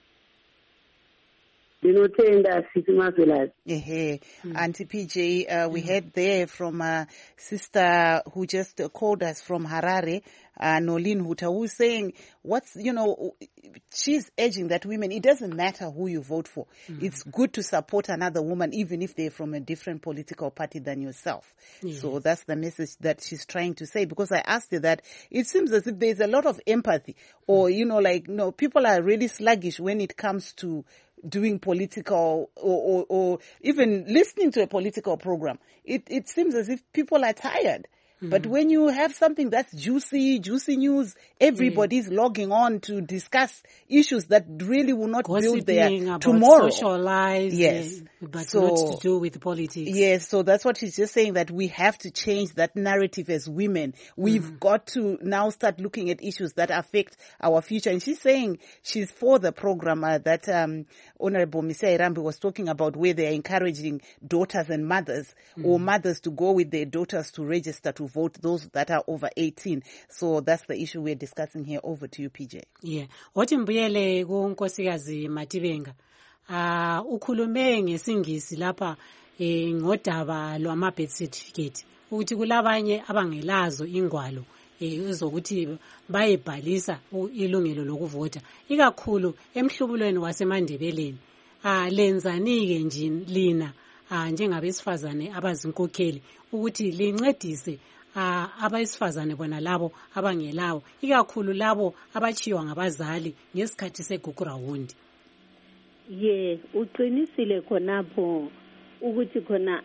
Auntie PJ, we heard there from a sister who just called us from Harare, Nolin Huta, who's saying, she's urging that women, it doesn't matter who you vote for. It's good to support another woman, even if they're from a different political party than yourself. Yes. So that's the message that she's trying to say, because I asked her that it seems as if there's a lot of empathy, or, people are really sluggish when it comes to doing political or even listening to a political program. It seems as if people are tired. But when you have something that's juicy news, everybody's logging on to discuss issues that really will not build their tomorrow. Social lives, yes, but not to do with politics. Yes, so that's what she's just saying, that we have to change that narrative as women. We've got to now start looking at issues that affect our future. And she's saying she's for the program that Honorable Misia Irambi was talking about, where they're encouraging daughters and mothers or mothers to go with their daughters to register to vote, those that are over 18. So that's the issue we're discussing here. Over to you, PJ. Yeah. Wathi mbuyele kuNkosikazi Matibenga. Ukhulume ngesingisi lapha ngodaba lwama birth certificate. Ukuthi kulabanye abangelazo ingwalo ezokuthi bayebhalisa ilungelo lokuvota. Ikakhulu emhlubulweni waseMandebeleni. Lenzanike nje lina njengabesifazane abazinkokheli ukuthi lincedise abesifazane bona labo abangelawo, ikakhulu labo abachiwa ngabazali ngesikhathi segugurawundi. Uqinisile khonapho ukuthi khona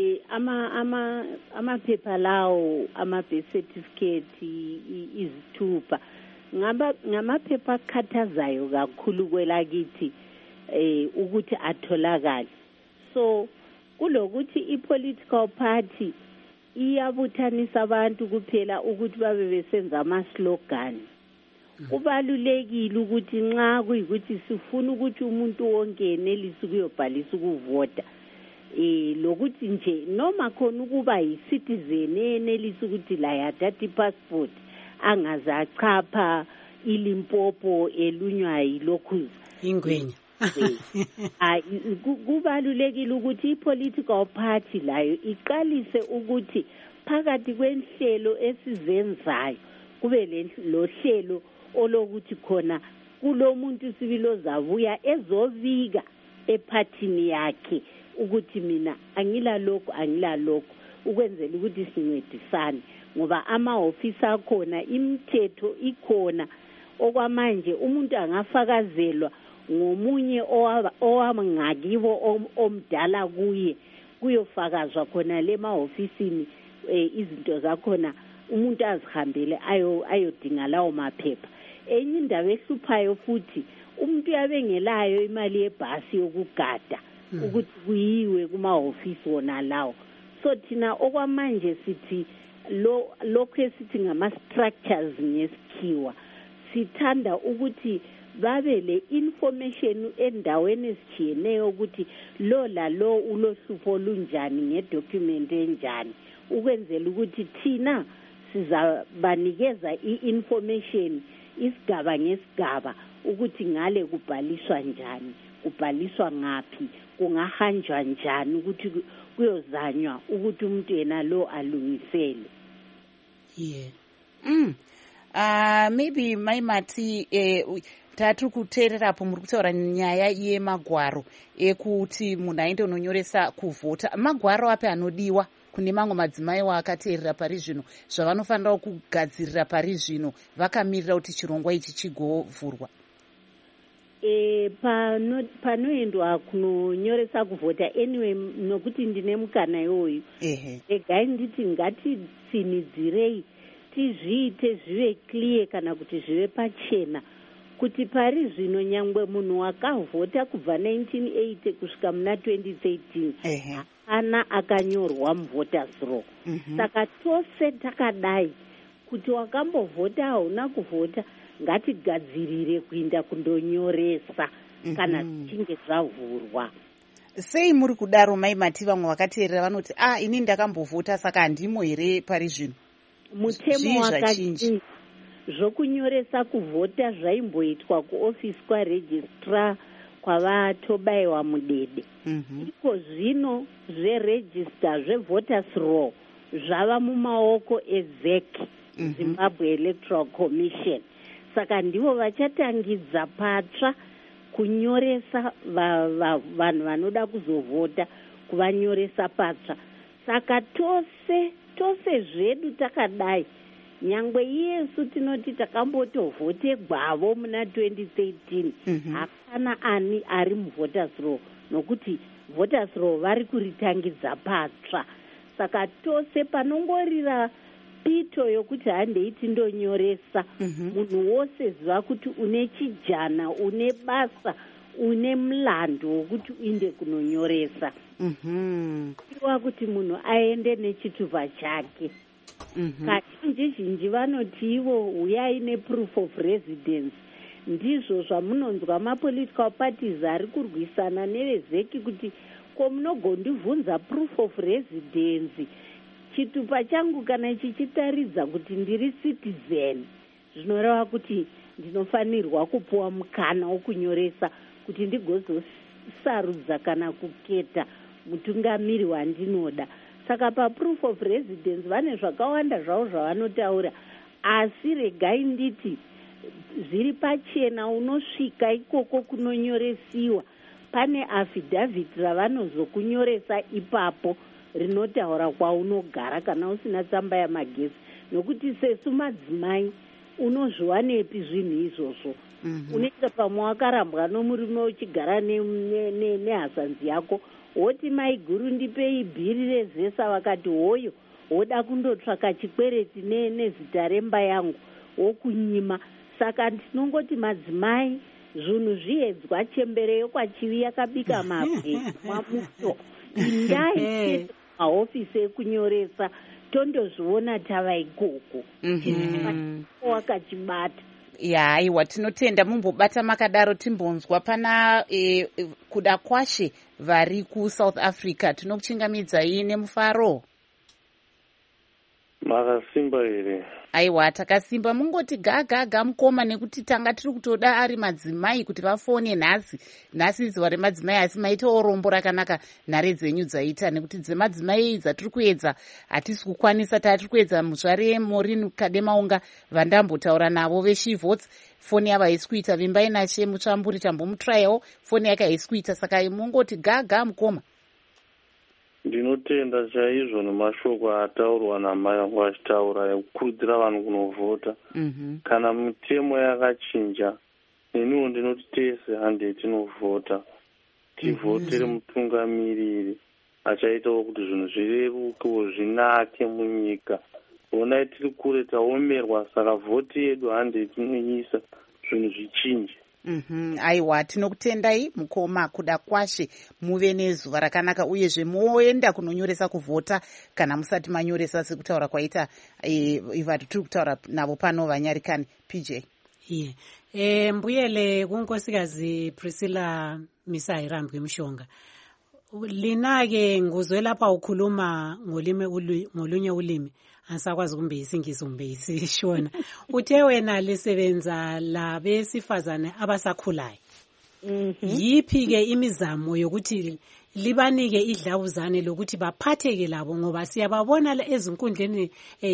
amaphepha lawo ama-birth certificate izithupha ngamaphepha akhathazayo kakhulu kwelakithi ukuthi atholakale. So kulokuthi i-political party iyabuthanisa abantu kuphela ukuthi babe besenza ama-slogan. Kubalulekile ukuthi nxa kuyikuthi sifuna ukuthi umuntu wonke enelise ukuyobhalisa ukuvota, lokuthi nje noma khona ukuba yi-citizen enelise ukuthi la yathatha i-passport angazacapha iLimpopo elunywa yilokhuza ingwenya. Kubalulekile ukuthi i-political party layo iqalise ukuthi phakathi kwenhlelo esizenzayo kube lo hlelo olokuthi khona kulomuntu sibili ozabuya ezovika ephathini yakhe ukuthi mina angilalokho ukwenzela ukuthi sincedisane, ngoba ama-ofisi akhona, imithetho ikhona. Okwamanje umuntu angafakazelwa ngomunye owangakibo omdala kuye, kuyofakazwa khona le ma-ofisini izinto zakhona, umuntu azihambele ayodinga lawo maphepha. Enye indaba ehluphayo futhi, umuntu uyabengelayo imali yebhasi yokugada ukuthi kuyiwe kuma-ofisi wona lawo. So thina okwamanje sithi lokhu esithi ngama-structures ngesikhiwa, sithanda ukuthi babe le information endaweni ezitshiyeneyo ukuthi lo lalo ulohlupho olunjani ngedocument enjani, ukwenzela ukuthi thina sizabanikeza i-information isigaba ngesigaba ukuthi ngale kubhaliswa njani, kubhaliswa ngaphi, kungahanjwa njani ukuthi kuyozanywa ukuthi umuntu yena lo alungisele. Maybe Maimati tatu kuteererapo muri kutaura nyaya yemagwaro ekuti munhu aende unonyoresa kuvhota. Magwaro api anodiwa kune mamwe madzimai waakateerera pari zvino zvavanofanira kugadzirira pari zvino vakamirira kuti chirongwa ichi chigovhurwa? Panoendwa kunonyoresa kuvhota anyway, nokuti ndine mukana iwoyu, regai nditi ngatitsinidzirei tizviite zvive clear kana kuti zvive pachena kuti pari zvino nyangwe munhu wakavhota kubva 1980 kusvika muna 2013 hapana akanyorwa muvoters roll. Saka tose takadai kuti wakambovhota hauna kuvhota, ngatigadzirire kuenda kundonyoresa kana zvichinge zvavhurwa. Sei muri kudaro Maimati? Vamwe vakateerera vanoti ini ndakambovhota saka handimo here pari zvino? Mutemo wakachinja. Zvokunyoresa kuvhota zvaimboitwa kuofisi kwaregistrar kwavatobayiwa mudede. Iko zvino zveregister zvevoters roll zvava mumaoko eZEC, Zimbabwe Electoral Commission. Saka ndivo vachatangidza patsva kunyoresa vanhu vanoda kuzovhota, kuvanyoresa patsva. Saka tose zvedu takadai nyangwe yesu tinoti takambotovhote gwavo muna 2013 hapana ani ari muvoters row nokuti voters row vari kuritangidza patsva. Saka tose panongorira pito yokuti handeiti ndonyoresa, munhu wose ziva kuti une chijana, une basa, une mlando wokuti uinde kunonyoresa. Iwa kuti munhu aende nechitupa chake. Kazhinji zhinji vanoti ivo uyai neproof of residence. Ndizvo zvamunonzwa mapolitical parties ari kurwisana nevezeki kuti ko munogondibvunza proof of residence, chitupa changu kana chichitaridza kuti ndiri citizen, zvinoreva kuti ndinofanirwa kupuwa mukana wokunyoresa kuti ndigozosarudza kana kuketa mutungamiri wandinoda. Saka paproof of residence vane zvakawanda zvavo zvavanotaura, asi regai nditi zviri pachena. Unosvika ikoko kunonyoresiwa, pane affidavit ravanozokunyoresa ipapo rinotaura kwaunogara kana usina tsamba yamagezi, nokuti sesu madzimai unozviwanepi zvinhu izvozvo? Unoita pamwe wakarambwa nomurume uchigara nehazanzi yako, woti mai guru ndipei bhiri rezesa, vakati hoyo woda kundotsvaka chikwereti nezita remba yangu, wokunyima. Saka tinongoti madzimai, zvinhu zviedzwa, chembere yokwachivi yakabika mabve mwamuto, indai mahofisi ekunyoresa tondozviona tava ikoko wakachibata. Ya, aiwa, tinotenda mumbobata makadaro. Timbonzwa pana kuda kwashe vari kuSouth Africa. Tinokuchingamidzai nemufaro. Makasimba here? Aiwa, takasimba. Mungoti gaga mukoma, nekuti tanga tiri kutoda ari madzimai kuti vafone nhasi zuva remadzimai, asi maitawo rombo rakanaka nhare dzenyu dzaita, nekuti dzemadzimai dzatiri kuedza hatisi kukwanisa. Tatiri kuedza muzvare Maureen Kademaunga vandambotaura navo veShevotes, foni yavo haisi kuita. Vimbai nashe mutsvamburi tambomutrayawo, foni yake haisi kuita. Saka mungoti gaga mukoma. Ndinotenda chaizvo nemashoko ataurwa namai vangu achitaura ekukurudzira vanhu kunovhota. Kana mitemo yakachinja, neniwo ndinoti tese hande tinovhota, tivhotere mutungamiriri achaitawo kuti zvinhu zvirerukewo zvinake munyika. Onai tiri kure taomerwa, saka vhoti yedu hande tinoisa zvinhu zvichinje. Aiwa, tinokutendai mukoma, kuda kwashe muve nezuva rakanaka, uyezve moenda kunonyoresa kuvhota kana musati manyoresa, sekutaura kwaita ivatu tiri kutaura navo pano vanyarikani. PJ mbuyele kunkosikazi Priscilla Misahirambwe Mushonga. Lina-ke nguzwe lapha ukhuluma ngolunye ulimi, ansakwazi kumbe isingisi kumbe isishona. Uthe wena lisebenza labesifazane abasakhulayo. Yiphi-ke imizamo yokuthi libanike idlabuzane lokuthi baphatheke labo, ngoba siyababona ezinkundleni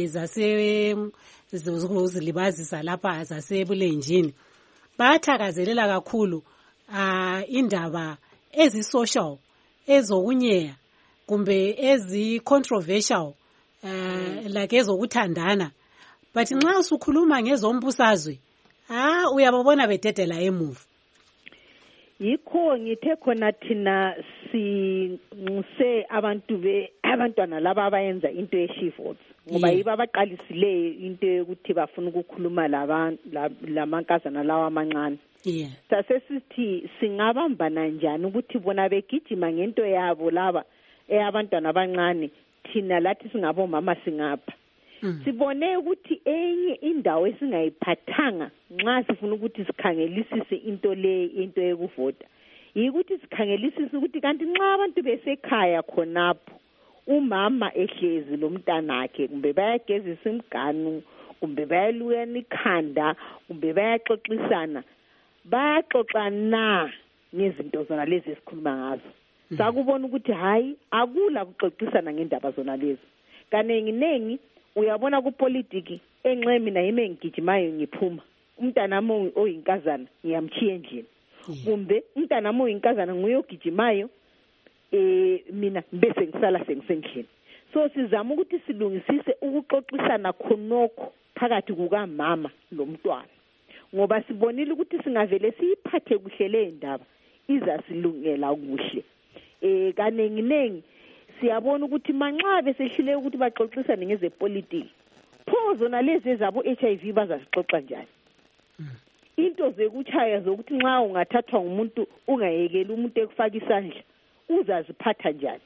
zokuzilibazisa lapha zasebulenjini, bayathakazelela kakhulu indaba ezi-social, ezokunyeya kumbe ezi-controversial, like ezokuthandana. But nxa usukhuluma ngezombusazwe, uyababona bededela emuva. Yikho ngithe khona thina sinxuse abantwana laba abayenza into ye-Shevotes, ngoba yibo abaqalisileyo into yokuthi bafuna ukukhuluma lamankazana lawa amancane. Sasesithi singabambana njani ukuthi bona begijima ngento yabo laba abantwana abancane, thina lathi singabomama singapha. Sibone ukuthi enye indawo esingayiphathanga nxa sifuna ukuthi sikhangelisise into yokuvota, yikuthi sikhangelisise ukuthi kanti nxa abantu besekhaya khonapho, umama ehlezi lo mntanakhe, kumbe bayagezisa imganu, kumbe bayaluyana ikhanda, kumbe bayaxoxisana, baxoxana ngezinto zona lezi esikhuluma ngazo. Sakubona ukuthi hayi akula kuxoxisana ngendaba zona lezi. Kanenginengi uyabona kupolitiki enxe mina yime ngigijimayo ngiphuma, umntanami oyinkazana ngiyamchiya endlini, kumbe umntanami oyinkazana nguyogijimayo mina bese ngisala sengisendlini. So sizama ukuthi silungisise ukuxoxisana khonokho phakathi kukamama lomntwana, ngoba sibonile ukuthi singavele siyiphathe kuhle le ndaba izasilungela kuhle. Kanenginengi siyabona ukuthi manxa besehlile ukuthi baxoxisane ngezepolitiki, pho zona lezi zabo HIV bazasixoxa njani? Into zekuchaya zokuthi nxa ungathathwa ngumuntu ungayekeli umuntu ekufaka isandla uzaziphatha njani?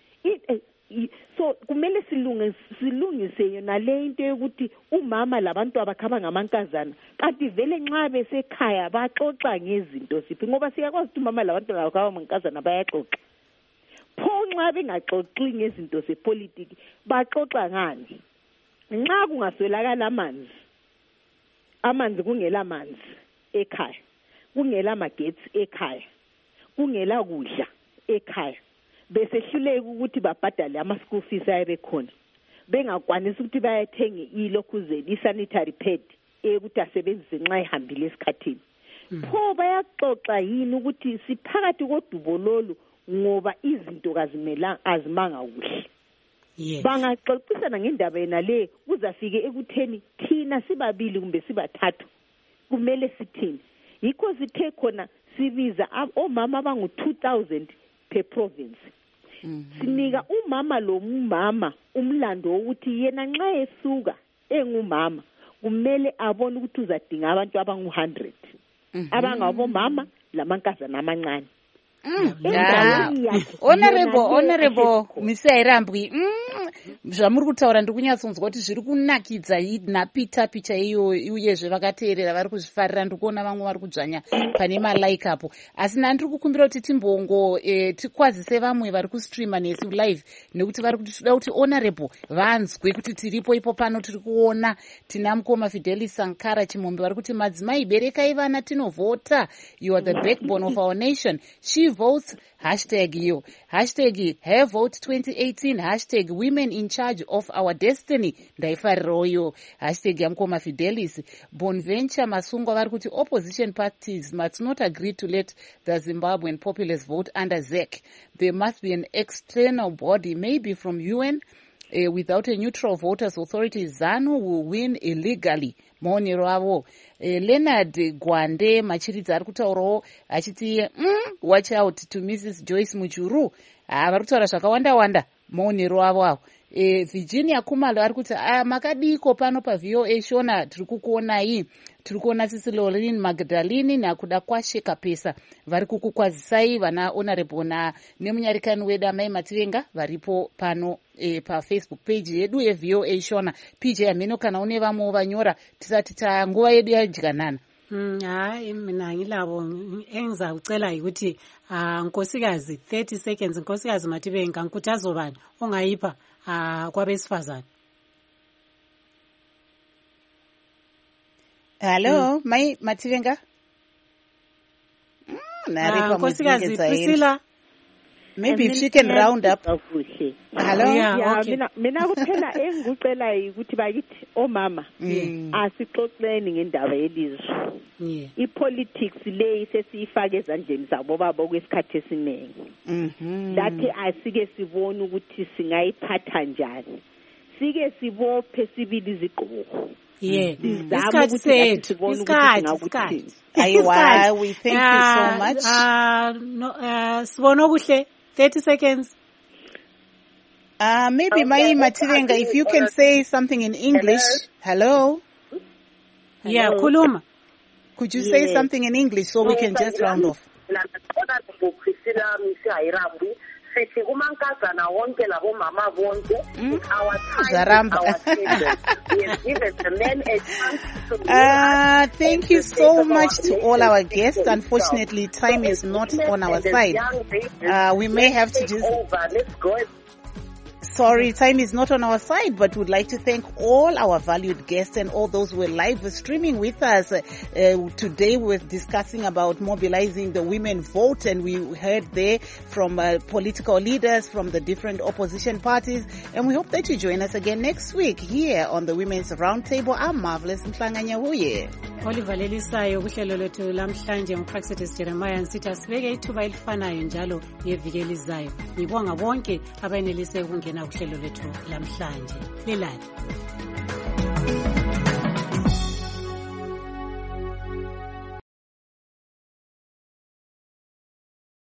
So kumele silungise yona le into yokuthi umama labantu abakhaba ngamankazana kanti vele nxa besekhaya baxoxa ngezinto ziphi, ngoba siyakwazi ukuthi umama labantu abakhaba ngamankazana bayaxoxa. Pho nxa bengaxoxi ngezinto zepolitiki baxoxa ngani? Nxa kungaswelakala amanzi kungela manzi ekhaya, kungela magetsi ekhaya, kungela kudla ekhaya, besehluleka ukuthi babhadale ama-school fees ayebekhona, bengakwanisi ukuthi bayathenge ilokhuzeli i-sanitary pad ukuthi asebenzise nxa ehambile esikhathini. Pho bayaxoxa yini ukuthi siphakathi kodubo lolu ngoba izinto azimanga kuhle? Bangaxoxisana ngendaba yena le kuzafike ekutheni thina sibabili kumbe sibathathu kumele sithini. Yikho sithe khona sibiza omama abangu-2,000 per province. Sinika umama lo mama umlando wokuthi yena nxa esuka engumama kumele abone ukuthi uzadinga abantu abangu-100 abangabomama lamankazana amancane. Honorable Misirambwi, zvamuri kutaura ndikunyatsonzwa kuti zviri kunakidza napita picha iyo uyezve vakateerera vari kuzvifarira. Ndikuona vamwe vari kudzvanya pane malike apo, asi ndiri kukumbira kuti timbongo tikwazise vamwe vari kustreama nesu live, nekuti vari kutitoda kuti honorable vanzwe kuti tiripo ipo pano tiri kuona tina mukoma Fidelis Sankara Chimombe vari kuti madzimai berekai vana tinovhota, you are the backbone of our nation. She votes, hashtag you, hashtag her vote 2018, hashtag women in charge of our destiny, ndaifariro, hashtag yamkoma Fidelis. Bonventure Masungwa vari kuti opposition parties must not agree to let the Zimbabwean populace vote under ZEC. There must be an external body, maybe from UN. Without a neutral voters authority, ZANU will win illegally. Maonero avo. Leonard Gwande machiridza ari kutaurawo achiti watch out to Mrs. Joyce Muchuru. Vari kutaura zvakawanda maonero avo avo. Virginia Kumalo ari kuti makadiko pano paVOA Shona tiri kukuonai, tiri kuona sisi Lorraine Magdalene nakuda kwasheka pesa vari kukukwazisai vana honorable nemunyarikani wedu amai Mativenga varipo pano paFacebook page yedu yeVOA Shona. PJ Ameno kana une vamwe vanyora tisati nguva yedu yadyanana. Hayi mina ngilabo engizakucela ukuthi nkosikazi 30 seconds nkosikazi Mativenga nkuthazo bani ongayipha kwabesifazana. Hello, mai Mativenga. Nkosikazi Priscilla. Maybe if she can round up. Hello. Yeah, okay. Mina kuphela engikucela ukuthi bakithi omama asixoxeni ngendaba yelizwe. Ipolitics le sesiyifake ezandleni zabo baba kwesikhathi esiningi. Lathi asike sibone ukuthi singayiphatha njani. Sike sibophe sibili izigqoko. Isikhathi sethu. Ayiwa, we thank you so much. Sibona okuhle 30 seconds. Maybe Mai Mativenga, if you can say something in English. Hello? Yeah, Kuluma. Could you say something in English so we can just round off? Thank you so much to all our guests. Unfortunately, time is not on our side. We may have to just... Sorry, time is not on our side, but we'd like to thank all our valued guests and all those who are live streaming with us. Today we're discussing about mobilizing the women vote, and we heard there from political leaders from the different opposition parties, and we hope that you join us again next week here on the Women's Roundtable. I'm Marvelous Mhlanganya Huye. Oliver Lelisayo kuhlelo lwethu lamhlanje nguPraxis Jeremiah nsithi asibeke ithuba elifanayo njalo ngeviki elizayo. Ngibonga bonke abenelise ukungena kuhlelo lwethu lamhlanje. Lelani.